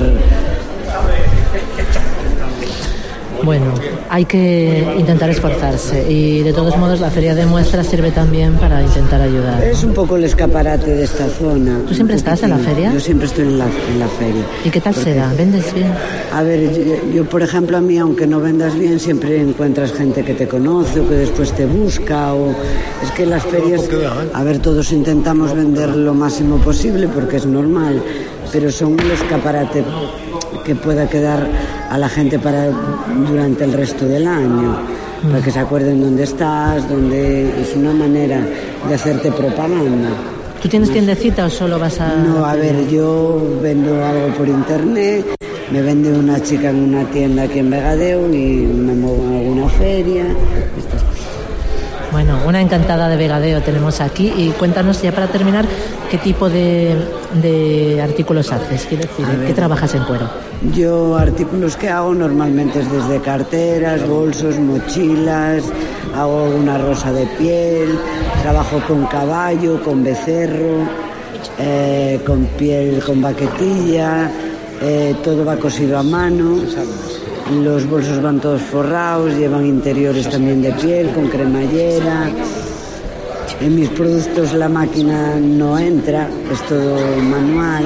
Bueno, hay que intentar esforzarse y de todos modos la feria de muestras sirve también para intentar ayudar, ¿no? Es un poco el escaparate de esta zona. ¿Tú siempre estás en la feria? Yo siempre estoy en la, en la feria. ¿Y qué tal Porque, se da? ¿Vendes bien? A ver, yo, yo por ejemplo a mí, aunque no vendas bien, siempre encuentras gente que te conoce o que después te busca. O es que las ferias, a ver, todos intentamos vender lo máximo posible porque es normal, pero son un escaparate que pueda quedar a la gente para durante el resto del año, mm. para que se acuerden dónde estás, dónde es una manera de hacerte propaganda. ¿Tú tienes tiendecita o solo vas a...? No, a ver, yo vendo algo por internet, me vende una chica en una tienda aquí en Vegadeo y me muevo en alguna feria, estas cosas. Bueno, una encantada de Vegadeo tenemos aquí y cuéntanos ya para terminar qué tipo de, de artículos haces, quiero decir, ¿qué trabajas en cuero? Yo artículos que hago normalmente es desde carteras, bolsos, mochilas, hago una rosa de piel, trabajo con caballo, con becerro, eh, con piel, con baquetilla, eh, todo va cosido a mano. Los bolsos van todos forrados, llevan interiores también de piel, con cremallera. En mis productos la máquina no entra, es todo manual.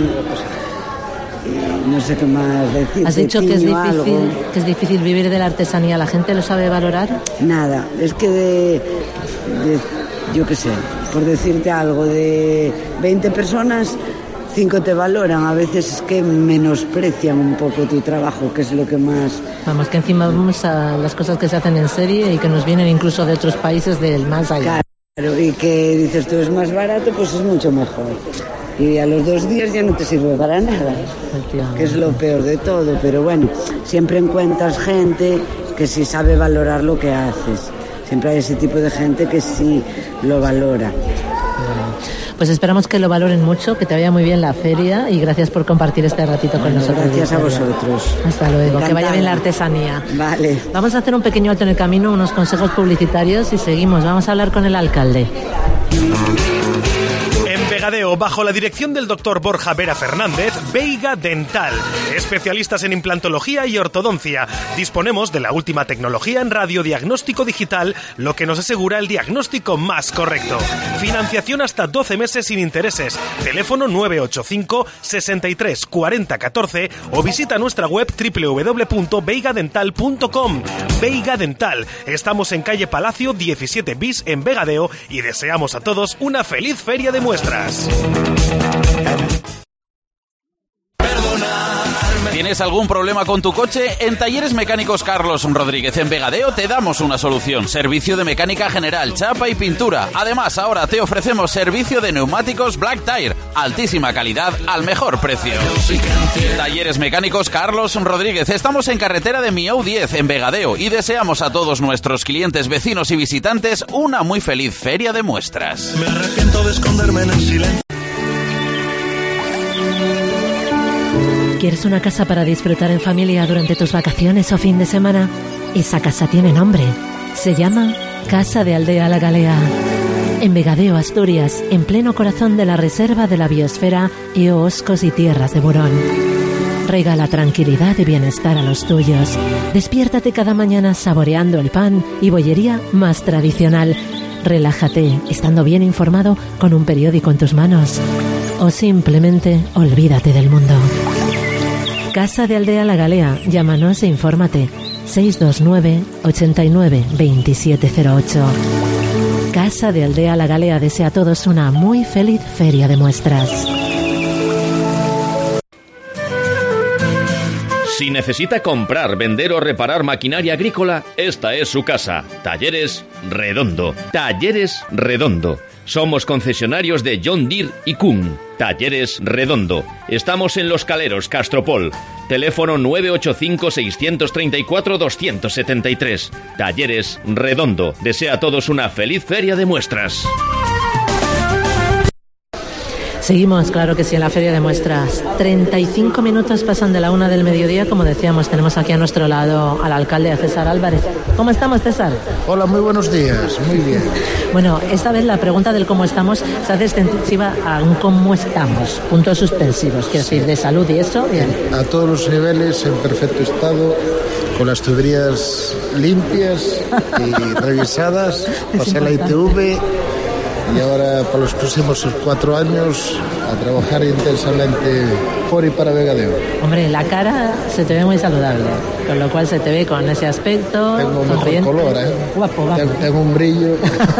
No sé qué más decir. Has dicho que es, difícil, que es difícil vivir de la artesanía. ¿La gente lo sabe valorar? Nada, es que de, de yo qué sé, por decirte algo, de veinte personas... cinco te valoran, a veces es que menosprecian un poco tu trabajo, que es lo que más... Vamos, que encima vamos a las cosas que se hacen en serie y que nos vienen incluso de otros países del más allá. Claro, y que dices tú es más barato, pues es mucho mejor. Y a los dos días ya no te sirve para nada, que es lo peor de todo. Pero bueno, siempre encuentras gente que sí sabe valorar lo que haces. Siempre hay ese tipo de gente que sí lo valora. Pues esperamos que lo valoren mucho, que te vaya muy bien la feria y gracias por compartir este ratito con nosotros. Gracias a vosotros. Hasta luego, encantada. Que vaya bien la artesanía. Vale. Vamos a hacer un pequeño alto en el camino, unos consejos publicitarios y seguimos. Vamos a hablar con el alcalde. En Vegadeo, bajo la dirección del doctor Borja Vera Fernández, Veiga Dental, especialistas en implantología y ortodoncia. Disponemos de la última tecnología en radiodiagnóstico digital, lo que nos asegura el diagnóstico más correcto. Financiación hasta doce meses sin intereses. Teléfono nueve ocho cinco, sesenta y tres, cuarenta, catorce o visita nuestra web doble u doble u doble u punto veiga dental punto com. Veiga Dental. Estamos en calle Palacio diecisiete bis en Vegadeo y deseamos a todos una feliz feria de muestras. ¿Tienes algún problema con tu coche? En Talleres Mecánicos Carlos Rodríguez en Vegadeo te damos una solución. Servicio de mecánica general, chapa y pintura. Además, ahora te ofrecemos servicio de neumáticos Black Tire. Altísima calidad al mejor precio. Talleres Mecánicos Carlos Rodríguez. Estamos en carretera de Miou diez en Vegadeo y deseamos a todos nuestros clientes, vecinos y visitantes una muy feliz feria de muestras. Me arrepiento de esconderme en el silencio. ¿Quieres una casa para disfrutar en familia durante tus vacaciones o fin de semana? Esa casa tiene nombre. Se llama Casa de Aldea La Galea. En Vegadeo, Asturias, en pleno corazón de la Reserva de la Biosfera y Oscos y Tierras de Burón. Regala tranquilidad y bienestar a los tuyos. Despiértate cada mañana saboreando el pan y bollería más tradicional. Relájate, estando bien informado con un periódico en tus manos. O simplemente olvídate del mundo. Casa de Aldea La Galea. Llámanos e infórmate. seis dos nueve, ochenta y nueve, veintisiete cero ocho. Casa de Aldea La Galea desea a todos una muy feliz feria de muestras. Si necesita comprar, vender o reparar maquinaria agrícola, esta es su casa. Talleres Redondo. Talleres Redondo. Somos concesionarios de John Deere y Kuhn. Talleres Redondo. Estamos en Los Caleros, Castropol. Teléfono nueve ocho cinco, seis tres cuatro, dos siete tres. Talleres Redondo. Desea a todos una feliz feria de muestras. Seguimos, claro que sí, en la feria de muestras. treinta y cinco minutos pasan de la una del mediodía. Como decíamos, tenemos aquí a nuestro lado al alcalde, a César Álvarez. ¿Cómo estamos, César? Hola, muy buenos días, muy bien. Bueno, esta vez la pregunta del cómo estamos se hace extensiva a un cómo estamos, puntos suspensivos, quiero decir, de salud y eso, bien. A todos los niveles, en perfecto estado, con las tuberías limpias y revisadas, pasé la I T V. Y ahora, para los próximos cuatro años, a trabajar intensamente por y para Vegadeo. Hombre, la cara se te ve muy saludable, con lo cual se te ve con ese aspecto. Tengo un mejor color, ¿eh? Guapo, guapo. Tengo, tengo un brillo.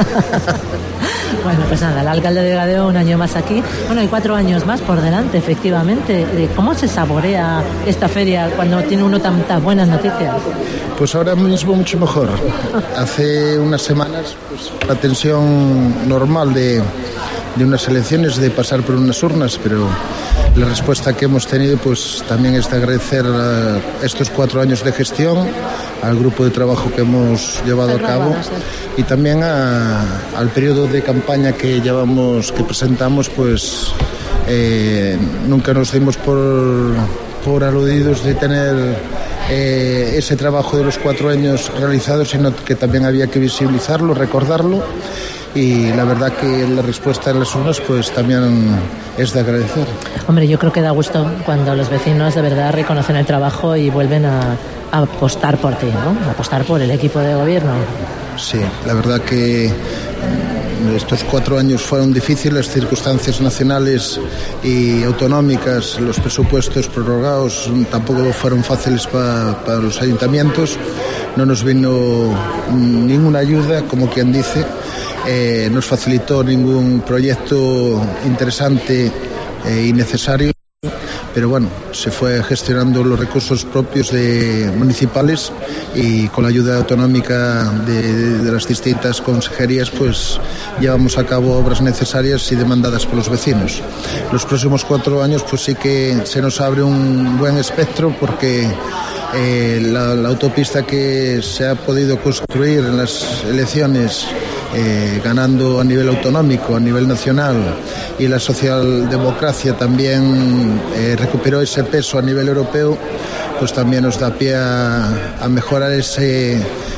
Bueno, pues nada, el alcalde de Vegadeo un año más aquí. Bueno, hay cuatro años más por delante, efectivamente. ¿Cómo se saborea esta feria cuando tiene uno tantas buenas noticias? Pues ahora mismo mucho mejor. Hace unas semanas, pues, la tensión normal de, de unas elecciones, de pasar por unas urnas, pero la respuesta que hemos tenido pues también es de agradecer a estos cuatro años de gestión, al grupo de trabajo que hemos llevado a cabo y también a, al periodo de campaña que llevamos, que presentamos, pues eh, nunca nos dimos por, por aludidos de tener eh, ese trabajo de los cuatro años realizados, sino que también había que visibilizarlo, recordarlo. Y la verdad que la respuesta en las urnas pues también es de agradecer. Hombre, yo creo que da gusto cuando los vecinos de verdad reconocen el trabajo y vuelven a, a apostar por ti, ¿no? A apostar por el equipo de gobierno. Sí, la verdad que estos cuatro años fueron difíciles, circunstancias nacionales y autonómicas, los presupuestos prorrogados tampoco fueron fáciles para, para los ayuntamientos, no nos vino ninguna ayuda, como quien dice. Eh, nos facilitó ningún proyecto interesante eh, y necesario, pero bueno, se fue gestionando los recursos propios de municipales y con la ayuda autonómica de, de, de las distintas consejerías pues llevamos a cabo obras necesarias y demandadas por los vecinos. Los próximos cuatro años pues sí que se nos abre un buen espectro porque eh, la, la autopista que se ha podido construir en las elecciones, eh, ganando a nivel autonómico, a nivel nacional, y la socialdemocracia también eh, recuperó ese peso a nivel europeo, pues también nos da pie a, a mejorar ese,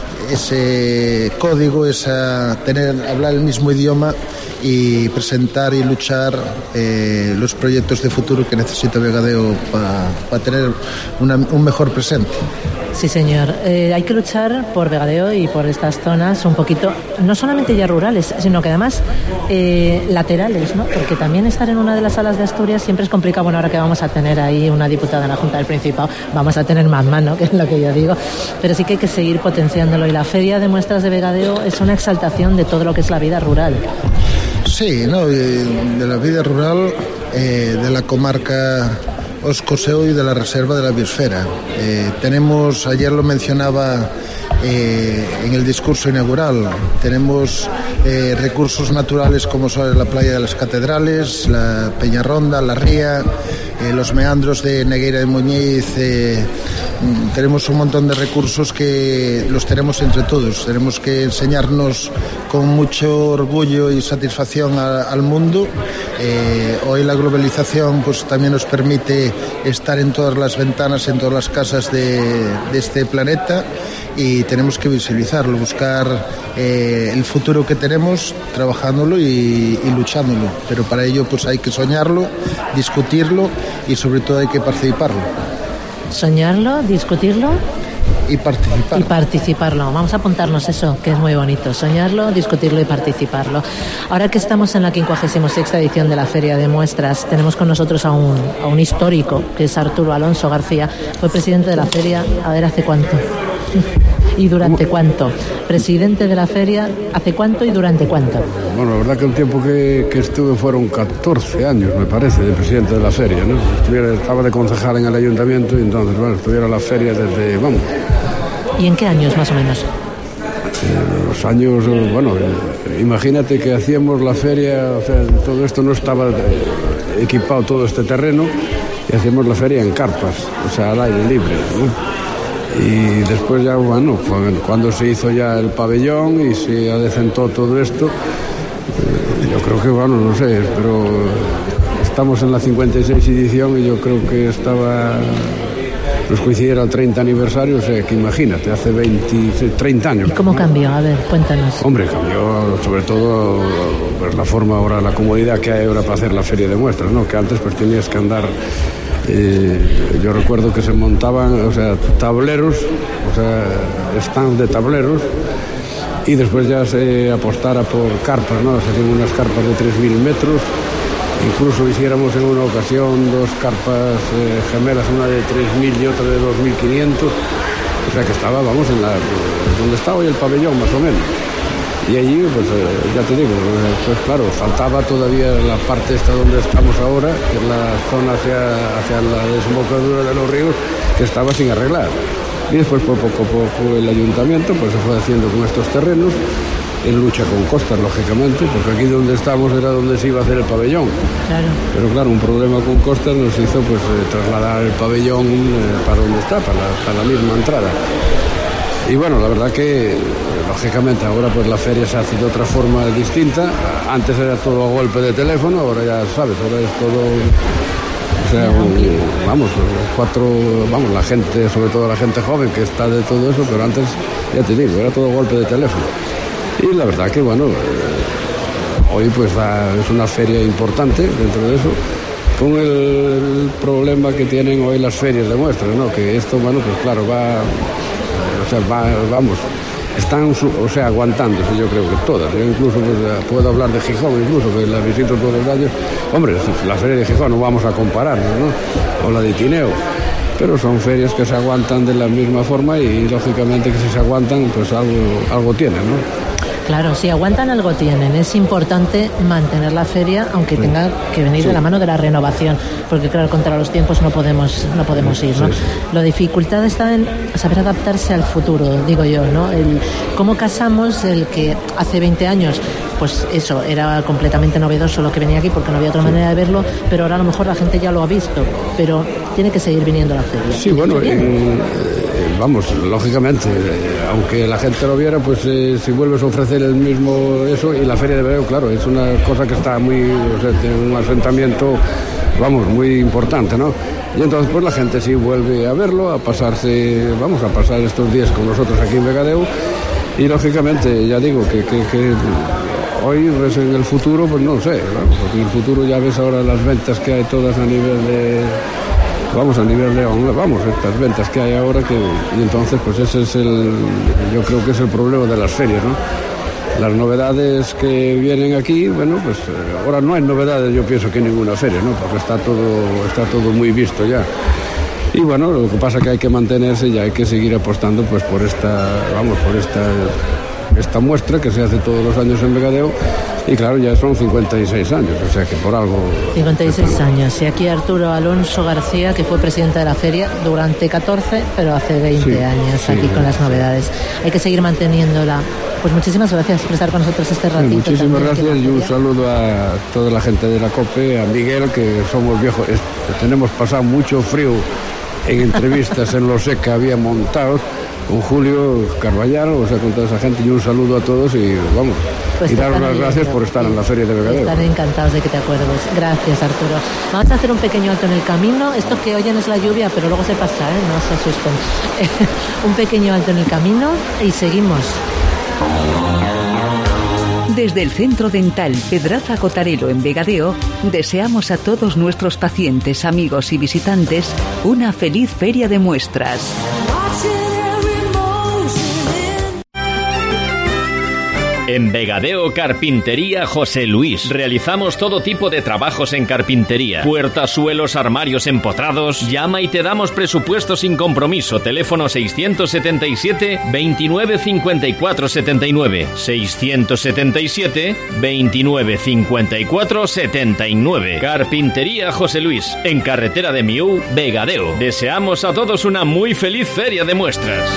ese código, esa, tener, hablar el mismo idioma y presentar y luchar eh, los proyectos de futuro que necesita Vegadeo para pa tener una, un mejor presente. Sí, señor. Eh, hay que luchar por Vegadeo y por estas zonas un poquito, no solamente ya rurales, sino que además eh, laterales, ¿no? Porque también estar en una de las salas de Asturias siempre es complicado. Bueno, ahora que vamos a tener ahí una diputada en la Junta del Principado, vamos a tener más mano, que es lo que yo digo. Pero sí que hay que seguir potenciándolo. Y la Feria de Muestras de Vegadeo es una exaltación de todo lo que es la vida rural. Sí, no, de la vida rural, eh, de la comarca Oscoseo y de la reserva de la biosfera. Eh, tenemos, ayer lo mencionaba eh, en el discurso inaugural, tenemos eh, recursos naturales como son la playa de las Catedrales, la Peñarronda, la Ría, eh, los meandros de Negueira de Muñiz. Eh, tenemos un montón de recursos que los tenemos entre todos. Tenemos que enseñarnos con mucho orgullo y satisfacción a, al mundo. Eh, hoy la globalización pues también nos permite estar en todas las ventanas, en todas las casas de, de este planeta, y tenemos que visibilizarlo, buscar eh, el futuro que tenemos, trabajándolo y, y luchándolo. Pero para ello pues hay que soñarlo, discutirlo y sobre todo hay que participarlo. Soñarlo, discutirlo y participarlo. Y participarlo. Vamos a apuntarnos eso, que es muy bonito. Soñarlo, discutirlo y participarlo. Ahora que estamos en la quincuagésima sexta edición de la Feria de Muestras, tenemos con nosotros a un, a un histórico, que es Arturo Alonso García. Fue presidente de la feria, a ver, ¿hace cuánto? ¿Y durante cuánto? Presidente de la feria, ¿hace cuánto y durante cuánto? Bueno, la verdad que el tiempo que, que estuve fueron catorce años, me parece, de presidente de la feria, ¿no? Estuviera, estaba de concejal en el ayuntamiento y entonces, bueno, estuviera la feria desde, vamos. ¿Y en qué años más o menos? Eh, los años, bueno, eh, imagínate que hacíamos la feria, o sea, todo esto no estaba eh, equipado, todo este terreno, y hacíamos la feria en carpas, o sea, al aire libre, ¿no? Y después ya, bueno, cuando se hizo ya el pabellón y se adecentó todo esto, eh, yo creo que, bueno, no sé, pero estamos en la cincuenta y seis edición y yo creo que estaba, nos coincidiera el treinta aniversario, o sea, que imagínate, hace veinte, treinta años. ¿Y cómo cambió? A ver, cuéntanos. Hombre, cambió sobre todo pues, la forma ahora, la comodidad que hay ahora para hacer la feria de muestras, ¿no? Que antes pues tenías que andar. Eh, yo recuerdo que se montaban, o sea, tableros, o sea, stands de tableros, y después ya se apostara por carpas, ¿no? Se hacían unas carpas de tres mil metros, incluso hiciéramos en una ocasión dos carpas eh, gemelas, una de tres mil y otra de dos mil quinientos, o sea que estaba, vamos, en la, donde está hoy el pabellón, más o menos. Y allí, pues ya te digo, pues claro, faltaba todavía la parte esta donde estamos ahora, que es la zona hacia, hacia la desembocadura de los ríos, que estaba sin arreglar. Y después, pues, poco a poco, el ayuntamiento pues se fue haciendo con estos terrenos, en lucha con costas, lógicamente, porque aquí donde estamos era donde se iba a hacer el pabellón. Claro. Pero claro, un problema con costas nos hizo pues eh, trasladar el pabellón eh, para donde está, para la, para la misma entrada. Y bueno, la verdad que, lógicamente, ahora pues la feria se hace de otra forma distinta. Antes era todo a golpe de teléfono, ahora ya sabes, ahora es todo, o sea, un, vamos, cuatro, vamos, la gente, sobre todo la gente joven que está de todo eso, pero antes, ya te digo, era todo a golpe de teléfono. Y la verdad que, bueno, eh, hoy pues la, es una feria importante dentro de eso, con el, el problema que tienen hoy las ferias de muestras, ¿no? Que esto, bueno, pues claro, va... O sea, va, vamos, están, o sea, aguantándose, yo creo que todas. Yo incluso pues, puedo hablar de Gijón, incluso, que la visito todos los años. Hombre, la feria de Gijón no vamos a comparar, ¿no? O la de Tineo. Pero son ferias que se aguantan de la misma forma y, lógicamente, que si se aguantan, pues algo, algo tienen, ¿no? Claro, si aguantan algo tienen. Es importante mantener la feria, aunque tenga que venir Sí. de la mano de la renovación, porque claro, contra los tiempos no podemos no podemos ir, ¿no? Sí, sí. La dificultad está en saber adaptarse al futuro, digo yo, ¿no? El cómo casamos el que hace veinte años, pues eso, era completamente novedoso lo que venía aquí porque no había otra manera de verlo, pero ahora a lo mejor la gente ya lo ha visto, pero tiene que seguir viniendo a la feria. Sí, bueno, eh, vamos, lógicamente, eh, aunque la gente lo viera, pues eh, si vuelves a ofrecer el mismo eso, y la feria de verano, claro, es una cosa que está muy, o sea, tiene un asentamiento, vamos, muy importante, ¿no? Y entonces pues la gente sí vuelve a verlo, a pasarse, vamos, a pasar estos días con nosotros aquí en Vegadeo, y lógicamente, ya digo, que, que, que hoy, pues, en el futuro, pues no lo sé, ¿no? Porque en el futuro ya ves ahora las ventas que hay todas a nivel de... Vamos, a nivel de, vamos, estas ventas que hay ahora, que, y entonces pues ese es el, yo creo que es el problema de las ferias, ¿no? Las novedades que vienen aquí, bueno, pues ahora no hay novedades, yo pienso que en ninguna feria, ¿no? Porque está todo, está todo muy visto ya. Y bueno, lo que pasa es que hay que mantenerse y hay que seguir apostando pues por esta, vamos, por esta, esta muestra que se hace todos los años en Vegadeo. Y claro, ya son cincuenta y seis años, o sea que por algo... cincuenta y seis años. Y aquí Arturo Alonso García, que fue presidente de la feria durante catorce, pero hace veinte Sí, años, sí, aquí sí, con las sí. novedades. Hay que seguir manteniéndola. Pues muchísimas gracias por estar con nosotros este ratito. Muchísimas también aquí en la gracias y un feria. saludo a toda la gente de la COPE, a Miguel, que somos viejos, es- tenemos pasado mucho frío en entrevistas en los E C A había montado, con Julio Carballal, o sea, con toda esa gente, y un saludo a todos y vamos, Pues y te dar están unas oyendo. gracias por estar en la Feria de Vegadeo. Están encantados de que te acuerdes. Gracias, Arturo. Vamos a hacer un pequeño alto en el camino. Esto que oyen es la lluvia, pero luego se pasa, ¿eh? No se asusten. Un pequeño alto en el camino y seguimos. Desde el Centro Dental Pedraza Cotarelo en Vegadeo, deseamos a todos nuestros pacientes, amigos y visitantes una feliz feria de muestras. En Vegadeo Carpintería José Luis. Realizamos todo tipo de trabajos en carpintería. Puertas, suelos, armarios empotrados. Llama y te damos presupuesto sin compromiso. Teléfono seiscientos setenta y siete, veintinueve cincuenta y cuatro setenta y nueve. seiscientos setenta y siete, veintinueve cincuenta y cuatro setenta y nueve. Carpintería José Luis. En carretera de Miú, Vegadeo. Deseamos a todos una muy feliz feria de muestras.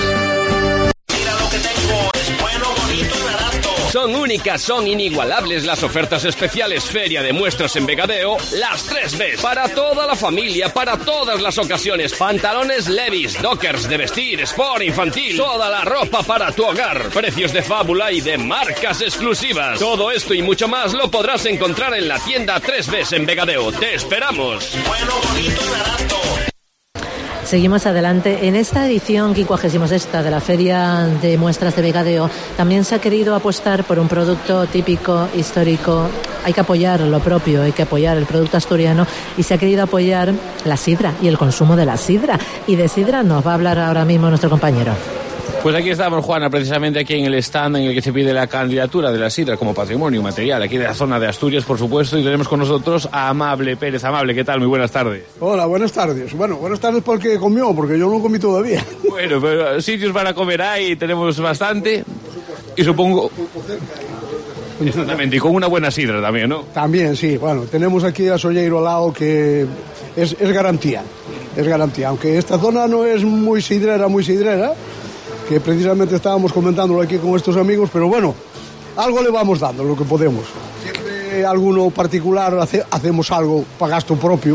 Son únicas, son inigualables las ofertas especiales Feria de Muestras en Vegadeo, las tres Bs. Para toda la familia, para todas las ocasiones. Pantalones Levi's, dockers de vestir, sport infantil, toda la ropa para tu hogar. Precios de fábula y de marcas exclusivas. Todo esto y mucho más lo podrás encontrar en la tienda tres Bs en Vegadeo. ¡Te esperamos! Bueno, bonito y barato. Seguimos adelante. En esta edición quincuagésima sexta de la Feria de Muestras de Vegadeo también se ha querido apostar por un producto típico, histórico. Hay que apoyar lo propio, hay que apoyar el producto asturiano y se ha querido apoyar la sidra y el consumo de la sidra. Y de sidra nos va a hablar ahora mismo nuestro compañero. Pues aquí estamos, Juana, precisamente aquí en el stand en el que se pide la candidatura de la sidra como patrimonio material, aquí de la zona de Asturias, por supuesto, y tenemos con nosotros a Amable Pérez. Amable, ¿qué tal? Muy buenas tardes. Hola, buenas tardes. Bueno, buenas tardes porque comió, porque yo no comí todavía. Bueno, pero sitios para comer hay, tenemos bastante, y supongo... Exactamente, y con una buena sidra también, ¿no? También, sí. Bueno, tenemos aquí a Solleiro al lado que es, es garantía, es garantía. Aunque esta zona no es muy sidrera, muy sidrera, que precisamente estábamos comentándolo aquí con estos amigos, pero bueno, algo le vamos dando, lo que podemos. Siempre alguno particular hace, hacemos algo para gasto propio.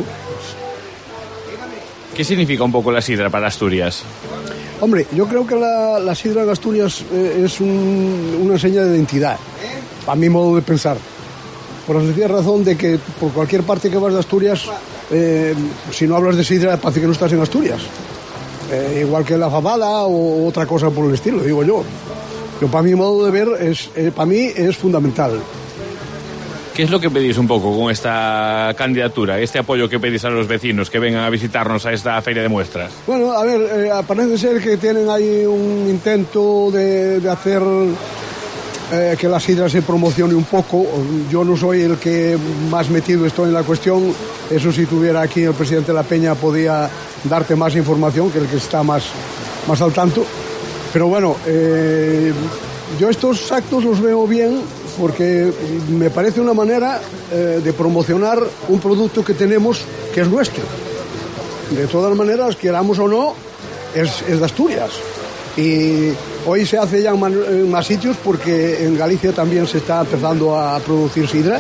¿Qué significa un poco la sidra para Asturias? Hombre, yo creo que la, la sidra en Asturias eh, es un, una seña de identidad, a mi modo de pensar. Por la sencilla razón de que por cualquier parte que vas de Asturias, eh, si no hablas de sidra, parece que no estás en Asturias. Eh, igual que la fabada o otra cosa por el estilo, digo yo. Yo para mi modo de ver, es, eh, para mí es fundamental. ¿Qué es lo que pedís un poco con esta candidatura, este apoyo que pedís a los vecinos que vengan a visitarnos a esta feria de muestras? Bueno, a ver, eh, parece ser que tienen ahí un intento de, de hacer eh, que la sidra se promocione un poco. Yo no soy el que más metido estoy en la cuestión. Eso, si tuviera aquí el presidente de la Peña, podía darte más información, que el que está más, más al tanto. Pero bueno, eh, yo estos actos los veo bien porque me parece una manera eh, de promocionar un producto que tenemos que es nuestro. De todas maneras, queramos o no, es, es de Asturias. Y hoy se hace ya en más, en más sitios porque en Galicia también se está empezando a producir sidra.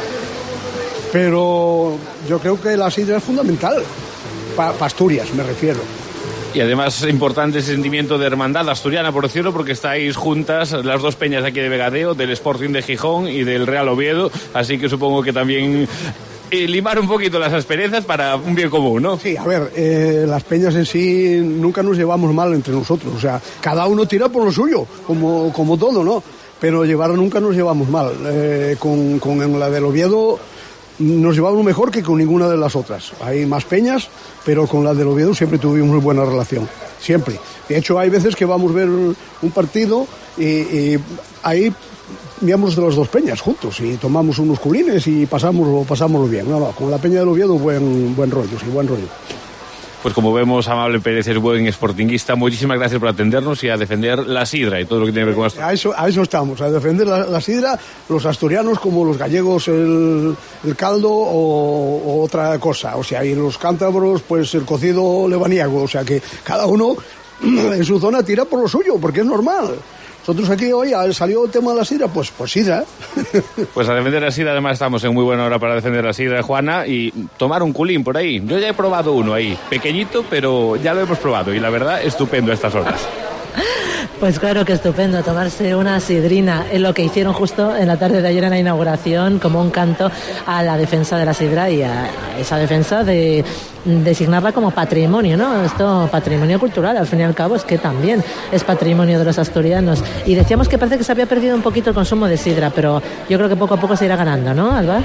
Pero yo creo que la sidra es fundamental, para pa Asturias me refiero. Y además es importante ese sentimiento de hermandad asturiana, por decirlo, porque estáis juntas las dos peñas de aquí de Vegadeo, del Sporting de Gijón y del Real Oviedo, así que supongo que también eh, limar un poquito las asperezas para un bien común, ¿no? Sí, a ver, eh, las peñas en sí nunca nos llevamos mal entre nosotros, o sea, cada uno tira por lo suyo, como, como todo, ¿no? Pero llevar nunca nos llevamos mal. Eh, con, con la del Oviedo nos llevamos mejor que con ninguna de las otras. Hay más peñas, pero con la del Oviedo siempre tuvimos muy buena relación, siempre. De hecho, hay veces que vamos a ver un partido y, y ahí viamos de las dos peñas juntos y tomamos unos culines y pasamos, pasámoslo bien. No, no, con la peña del Oviedo buen, buen rollo, sí, buen rollo. Pues como vemos, Amable Pérez es buen sportinguista. Muchísimas gracias por atendernos y a defender la sidra y todo lo que tiene que ver con esto. A eso, a eso estamos, a defender la, la sidra, los asturianos como los gallegos el, el caldo o, o otra cosa. O sea, y los cántabros pues el cocido lebaniego. O sea que cada uno en su zona tira por lo suyo, porque es normal. Nosotros aquí hoy salió el tema de la sidra, pues, pues sidra. Pues a defender la sidra, además estamos en muy buena hora para defender la sidra, Juana, y tomar un culín por ahí. Yo ya he probado uno ahí, pequeñito, pero ya lo hemos probado y la verdad, estupendo a estas horas. Pues claro que estupendo, tomarse una sidrina, es lo que hicieron justo en la tarde de ayer en la inauguración, como un canto a la defensa de la sidra y a esa defensa de designarla como patrimonio, ¿no? Esto, patrimonio cultural, al fin y al cabo, es que también es patrimonio de los asturianos. Y decíamos que parece que se había perdido un poquito el consumo de sidra, pero yo creo que poco a poco se irá ganando, ¿no, Alba?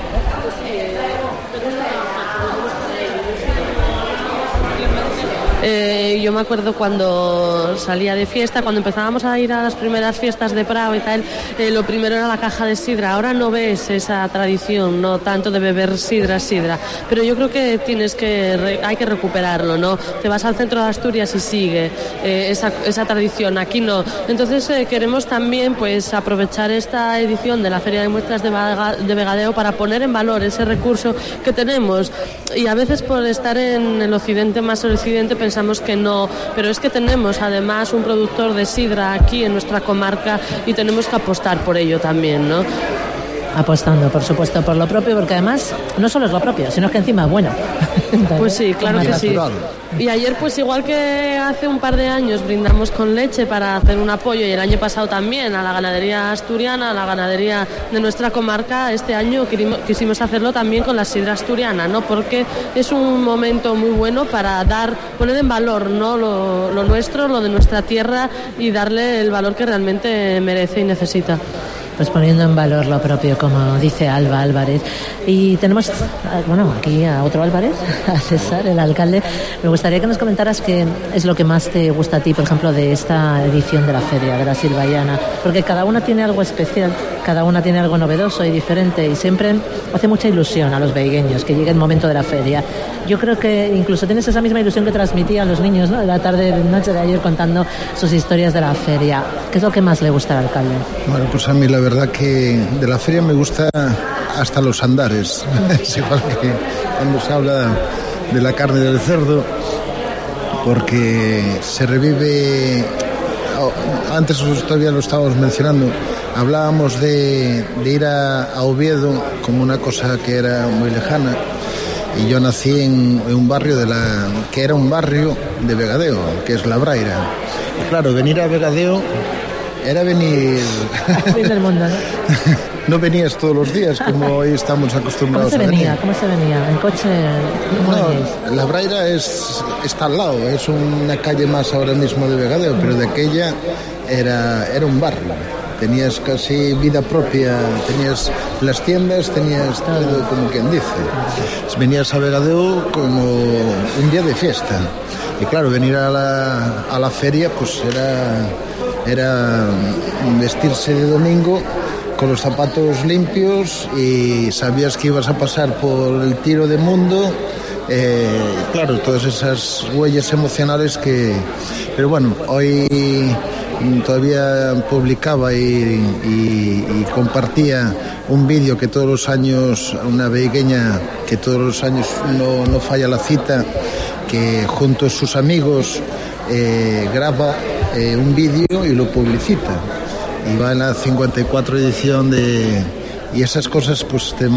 Eh, yo me acuerdo cuando salía de fiesta, cuando empezábamos a ir a las primeras fiestas de Prado y tal, eh, lo primero era la caja de sidra. Ahora no ves esa tradición, no tanto de beber sidra, sidra, pero yo creo que tienes que re, hay que recuperarlo, ¿no? Te vas al centro de Asturias y sigue eh, esa, esa tradición, aquí no. Entonces eh, queremos también pues aprovechar esta edición de la Feria de Muestras de, Vaga, de Vegadeo para poner en valor ese recurso que tenemos, y a veces por estar en el occidente, más el occidente, pensamos que no, pero es que tenemos además un productor de sidra aquí en nuestra comarca y tenemos que apostar por ello también, ¿no? Apostando, por supuesto, por lo propio, porque además no solo es lo propio, sino que encima es bueno. Pues sí, claro que sí. Y ayer, pues igual que hace un par de años brindamos con leche para hacer un apoyo, y el año pasado también a la ganadería asturiana, a la ganadería de nuestra comarca, este año quisimos hacerlo también con la sidra asturiana, ¿no? Porque es un momento muy bueno para dar, poner en valor, ¿no? Lo, lo nuestro, lo de nuestra tierra, y darle el valor que realmente merece y necesita. Pues poniendo en valor lo propio, como dice Alba Álvarez. Y tenemos, bueno, aquí a otro Álvarez, a César, el alcalde. Me gustaría que nos comentaras qué es lo que más te gusta a ti, por ejemplo, de esta edición de la Feria de la Silvallana, porque cada una tiene algo especial, cada una tiene algo novedoso y diferente, y siempre hace mucha ilusión a los veigueños que llegue el momento de la feria. Yo creo que incluso tienes esa misma ilusión que transmitían los niños, ¿no?, de la tarde, de noche de ayer, contando sus historias de la feria. ¿Qué es lo que más le gusta al alcalde? Bueno, pues a mí la verdad que de la feria me gusta hasta los andares. Es igual que cuando se habla de la carne del cerdo, porque se revive. Antes todavía lo estábamos mencionando, hablábamos de, de ir a, a Oviedo como una cosa que era muy lejana, y yo nací en, en un barrio de la que era un barrio de Vegadeo, que es La Braira. Y claro, venir a Vegadeo era venir... Fin del mundo, ¿no? No venías todos los días como hoy estamos acostumbrados a venir. ¿Cómo se venía? ¿Cómo se venía? ¿En coche? No, La Braira es, está al lado, es una calle más ahora mismo de Vegadeo, pero de aquella era, era un barrio. Tenías casi vida propia, tenías las tiendas, tenías todo, como quien dice. Venías a Vegadeo como un día de fiesta. Y claro, venir a la, a la feria pues era, era vestirse de domingo con los zapatos limpios, y sabías que ibas a pasar por el tiro de mundo. Eh, claro, todas esas huellas emocionales que... Pero bueno, hoy todavía publicaba y, y, y compartía un vídeo que todos los años, una vegueña que todos los años no, no falla la cita, que junto a sus amigos eh, graba eh, un vídeo y lo publicita. Y va en la cincuenta y cuatro edición de... Y esas cosas pues te...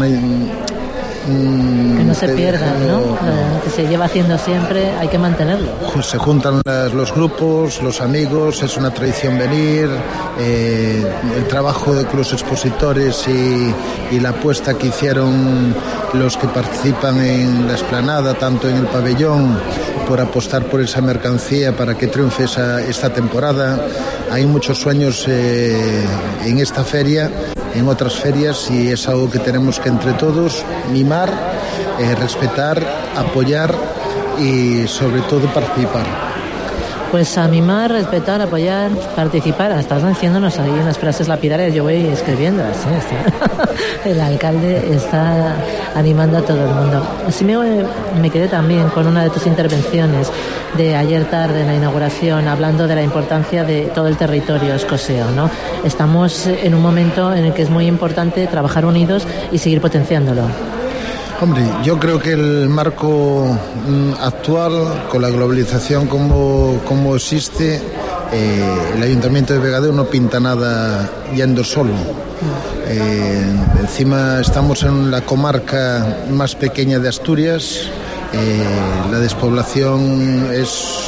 Mm, que no se pierdan, ¿no? Que se lleva haciendo siempre, hay que mantenerlo. Pues se juntan las, los grupos, los amigos, es una tradición venir, eh, el trabajo de los expositores y, y la apuesta que hicieron los que participan en la explanada, tanto en el pabellón, por apostar por esa mercancía para que triunfe esa, esta temporada. Hay muchos sueños eh, en esta feria, en otras ferias, y es algo que tenemos que entre todos mimar, eh, respetar, apoyar y sobre todo participar. Pues a mimar, respetar, apoyar, participar. Estás diciéndonos ahí unas frases lapidarias, yo voy escribiéndolas, ¿eh? El alcalde está animando a todo el mundo. Así me, me quedé también con una de tus intervenciones de ayer tarde en la inauguración, hablando de la importancia de todo el territorio escoceo, ¿no? Estamos en un momento en el que es muy importante trabajar unidos y seguir potenciándolo. Hombre, yo creo que el marco actual, con la globalización como, como existe, eh, el Ayuntamiento de Vegadeo no pinta nada yendo solo. Eh, encima estamos en la comarca más pequeña de Asturias, eh, la despoblación es...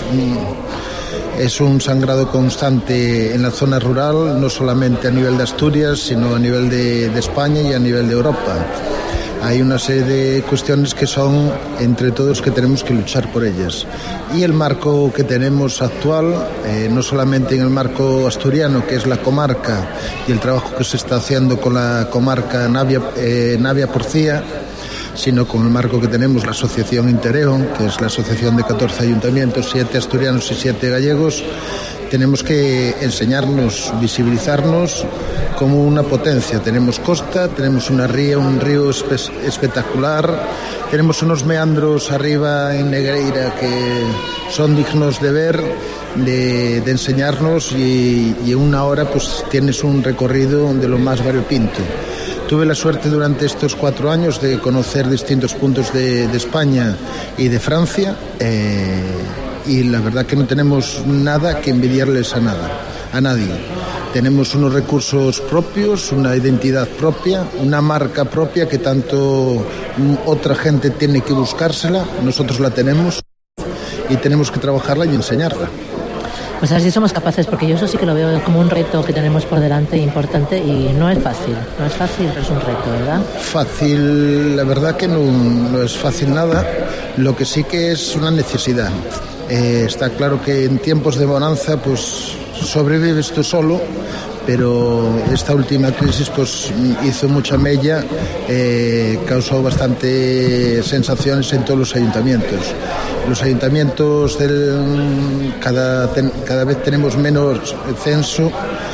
Es un sangrado constante en la zona rural, no solamente a nivel de Asturias, sino a nivel de, de España y a nivel de Europa. Hay una serie de cuestiones que son entre todos que tenemos que luchar por ellas. Y el marco que tenemos actual, eh, no solamente en el marco asturiano, que es la comarca, y el trabajo que se está haciendo con la comarca Navia, eh, Navia Porcía, sino con el marco que tenemos la Asociación Intereon, que es la asociación de catorce ayuntamientos, siete asturianos y siete gallegos. Tenemos que enseñarnos, visibilizarnos como una potencia. Tenemos costa, tenemos una ría, un río espe- espectacular, tenemos unos meandros arriba en Negreira que son dignos de ver, de, de enseñarnos, y, y en una hora pues tienes un recorrido de lo más variopinto. Tuve la suerte durante estos cuatro años de conocer distintos puntos de, de España y de Francia, eh, y la verdad que no tenemos nada que envidiarles a nada, a nadie. Tenemos unos recursos propios, una identidad propia, una marca propia que tanto otra gente tiene que buscársela, nosotros la tenemos y tenemos que trabajarla y enseñarla. Pues a ver si somos capaces, porque yo eso sí que lo veo como un reto que tenemos por delante importante, y no es fácil, no es fácil, pero es un reto, ¿verdad? Fácil, la verdad que no, no es fácil nada, lo que sí que es una necesidad. Eh, está claro que en tiempos de bonanza pues sobrevives tú solo, pero esta última crisis pues hizo mucha mella, eh, causó bastante sensaciones en todos los ayuntamientos. Los ayuntamientos del, cada, ten, cada vez tenemos menos censo,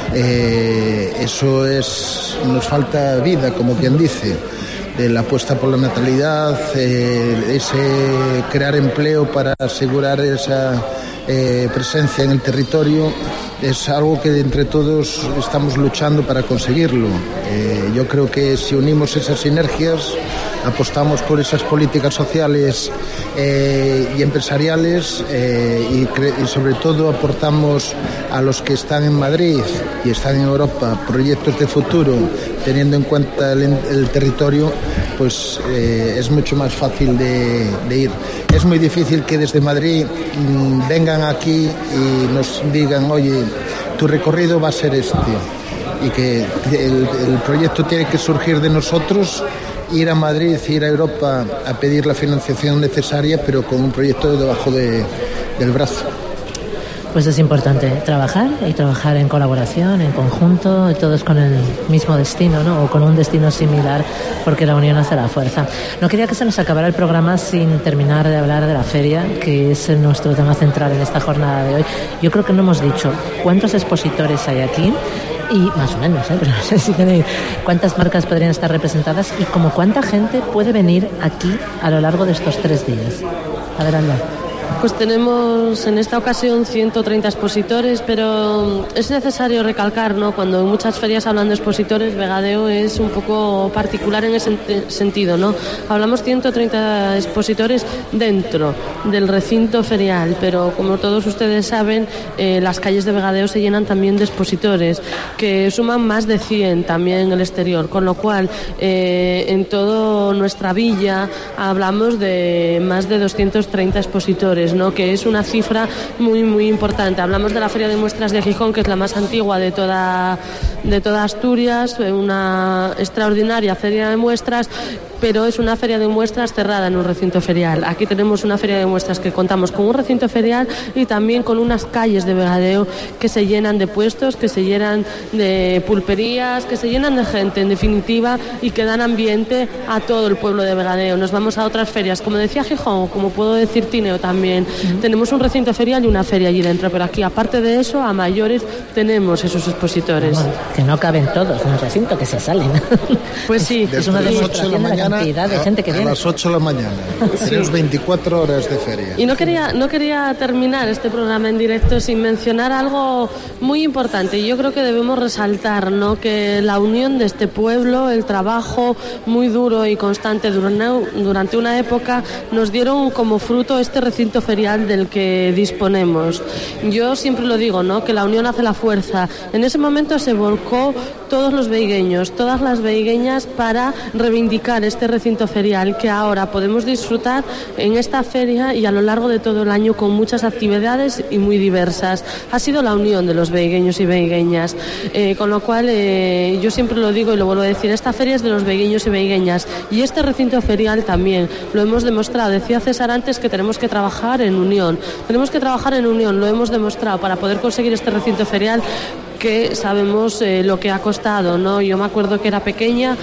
eh, eso es, nos falta vida, como quien dice, de la apuesta por la natalidad, eh, ese crear empleo para asegurar esa eh, presencia en el territorio. Es algo que entre todos estamos luchando para conseguirlo. Eh, yo creo que si unimos esas sinergias, apostamos por esas políticas sociales eh, y empresariales, eh, y, cre- y sobre todo aportamos a los que están en Madrid y están en Europa proyectos de futuro, teniendo en cuenta el, el territorio, pues eh, es mucho más fácil de, de ir. Es muy difícil que desde Madrid mmm, vengan aquí y nos digan, oye, tu recorrido va a ser este, y que el, el proyecto tiene que surgir de nosotros, ir a Madrid, ir a Europa a pedir la financiación necesaria, pero con un proyecto debajo de, del brazo. Pues es importante trabajar y trabajar en colaboración, en conjunto, todos con el mismo destino, ¿no? O con un destino similar, porque la unión hace la fuerza. No quería que se nos acabara el programa sin terminar de hablar de la feria, que es nuestro tema central en esta jornada de hoy. Yo creo que no hemos dicho cuántos expositores hay aquí, y más o menos, ¿eh? Pero no sé si tenéis cuántas marcas podrían estar representadas y como cuánta gente puede venir aquí a lo largo de estos tres días. A ver, Alba. Pues tenemos en esta ocasión ciento treinta expositores, pero es necesario recalcar, ¿no? Cuando en muchas ferias hablan de expositores, Vegadeo es un poco particular en ese sentido, ¿no? Hablamos ciento treinta expositores dentro del recinto ferial, pero como todos ustedes saben, eh, las calles de Vegadeo se llenan también de expositores, que suman más de cien también en el exterior, con lo cual eh, en toda nuestra villa hablamos de más de doscientos treinta expositores, ¿no? Que es una cifra muy muy importante. Hablamos de la Feria de Muestras de Gijón, que es la más antigua de toda de toda Asturias, una extraordinaria feria de muestras, pero es una feria de muestras cerrada en un recinto ferial. Aquí tenemos una feria de muestras que contamos con un recinto ferial y también con unas calles de Vegadeo que se llenan de puestos, que se llenan de pulperías, que se llenan de gente, en definitiva, y que dan ambiente a todo el pueblo de Vegadeo. Nos vamos a otras ferias, como decía Gijón, como puedo decir Tineo también. Uh-huh. Tenemos un recinto ferial y una feria allí dentro, pero aquí, aparte de eso, a mayores tenemos esos expositores. Bueno, que no caben todos en el recinto, que se salen. Pues sí. Desde es una demostración de, de la cantidad de gente que a viene. A las ocho de la mañana. Sí. Tenemos veinticuatro horas de feria. Y no quería, no quería terminar este programa en directo sin mencionar algo muy importante. Y yo creo que debemos resaltar, ¿no? Que la unión de este pueblo, el trabajo muy duro y constante durante una época, nos dieron como fruto este recinto ferial del que disponemos. Yo siempre lo digo, ¿no? Que la unión hace la fuerza. En ese momento se volcó todos los veigueños, todas las veigueñas, para reivindicar este recinto ferial que ahora podemos disfrutar en esta feria y a lo largo de todo el año con muchas actividades y muy diversas. Ha sido la unión de los veigueños y veigueñas, eh, con lo cual eh, yo siempre lo digo y lo vuelvo a decir, esta feria es de los veigueños y veigueñas y este recinto ferial también, lo hemos demostrado. Decía César antes que tenemos que trabajar en unión, tenemos que trabajar en unión, lo hemos demostrado para poder conseguir este recinto ferial, que sabemos eh, lo que ha costado, ¿no? Yo me acuerdo que era pequeña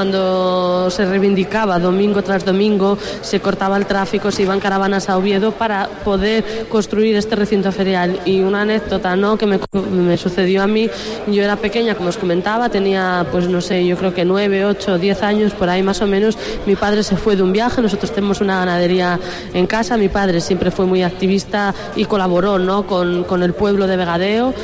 cuando se reivindicaba domingo tras domingo, se cortaba el tráfico, se iban caravanas a Oviedo para poder construir este recinto ferial. Y una anécdota, ¿no? Que me, me sucedió a mí, yo era pequeña, como os comentaba, tenía, pues no sé, yo creo que nueve, ocho, diez años, por ahí más o menos. Mi padre se fue de un viaje, nosotros tenemos una ganadería en casa, mi padre siempre fue muy activista y colaboró, ¿no? con, con el pueblo de Vegadeo,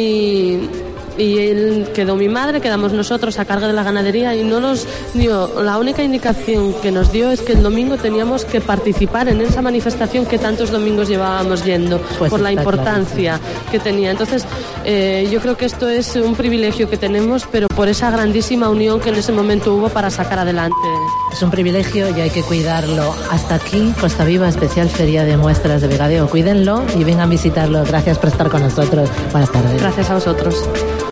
y y él quedó mi madre, quedamos nosotros a cargo de la ganadería y no nos dio, la única indicación que nos dio es que el domingo teníamos que participar en esa manifestación que tantos domingos llevábamos yendo, pues por la importancia claro, que tenía. Entonces eh, yo creo que esto es un privilegio que tenemos, pero por esa grandísima unión que en ese momento hubo para sacar adelante. Es un privilegio y hay que cuidarlo. Hasta aquí Costa Viva, especial Feria de Muestras de Vegadeo. Cuídenlo y vengan a visitarlo. Gracias por estar con nosotros. Buenas tardes. Gracias a vosotros.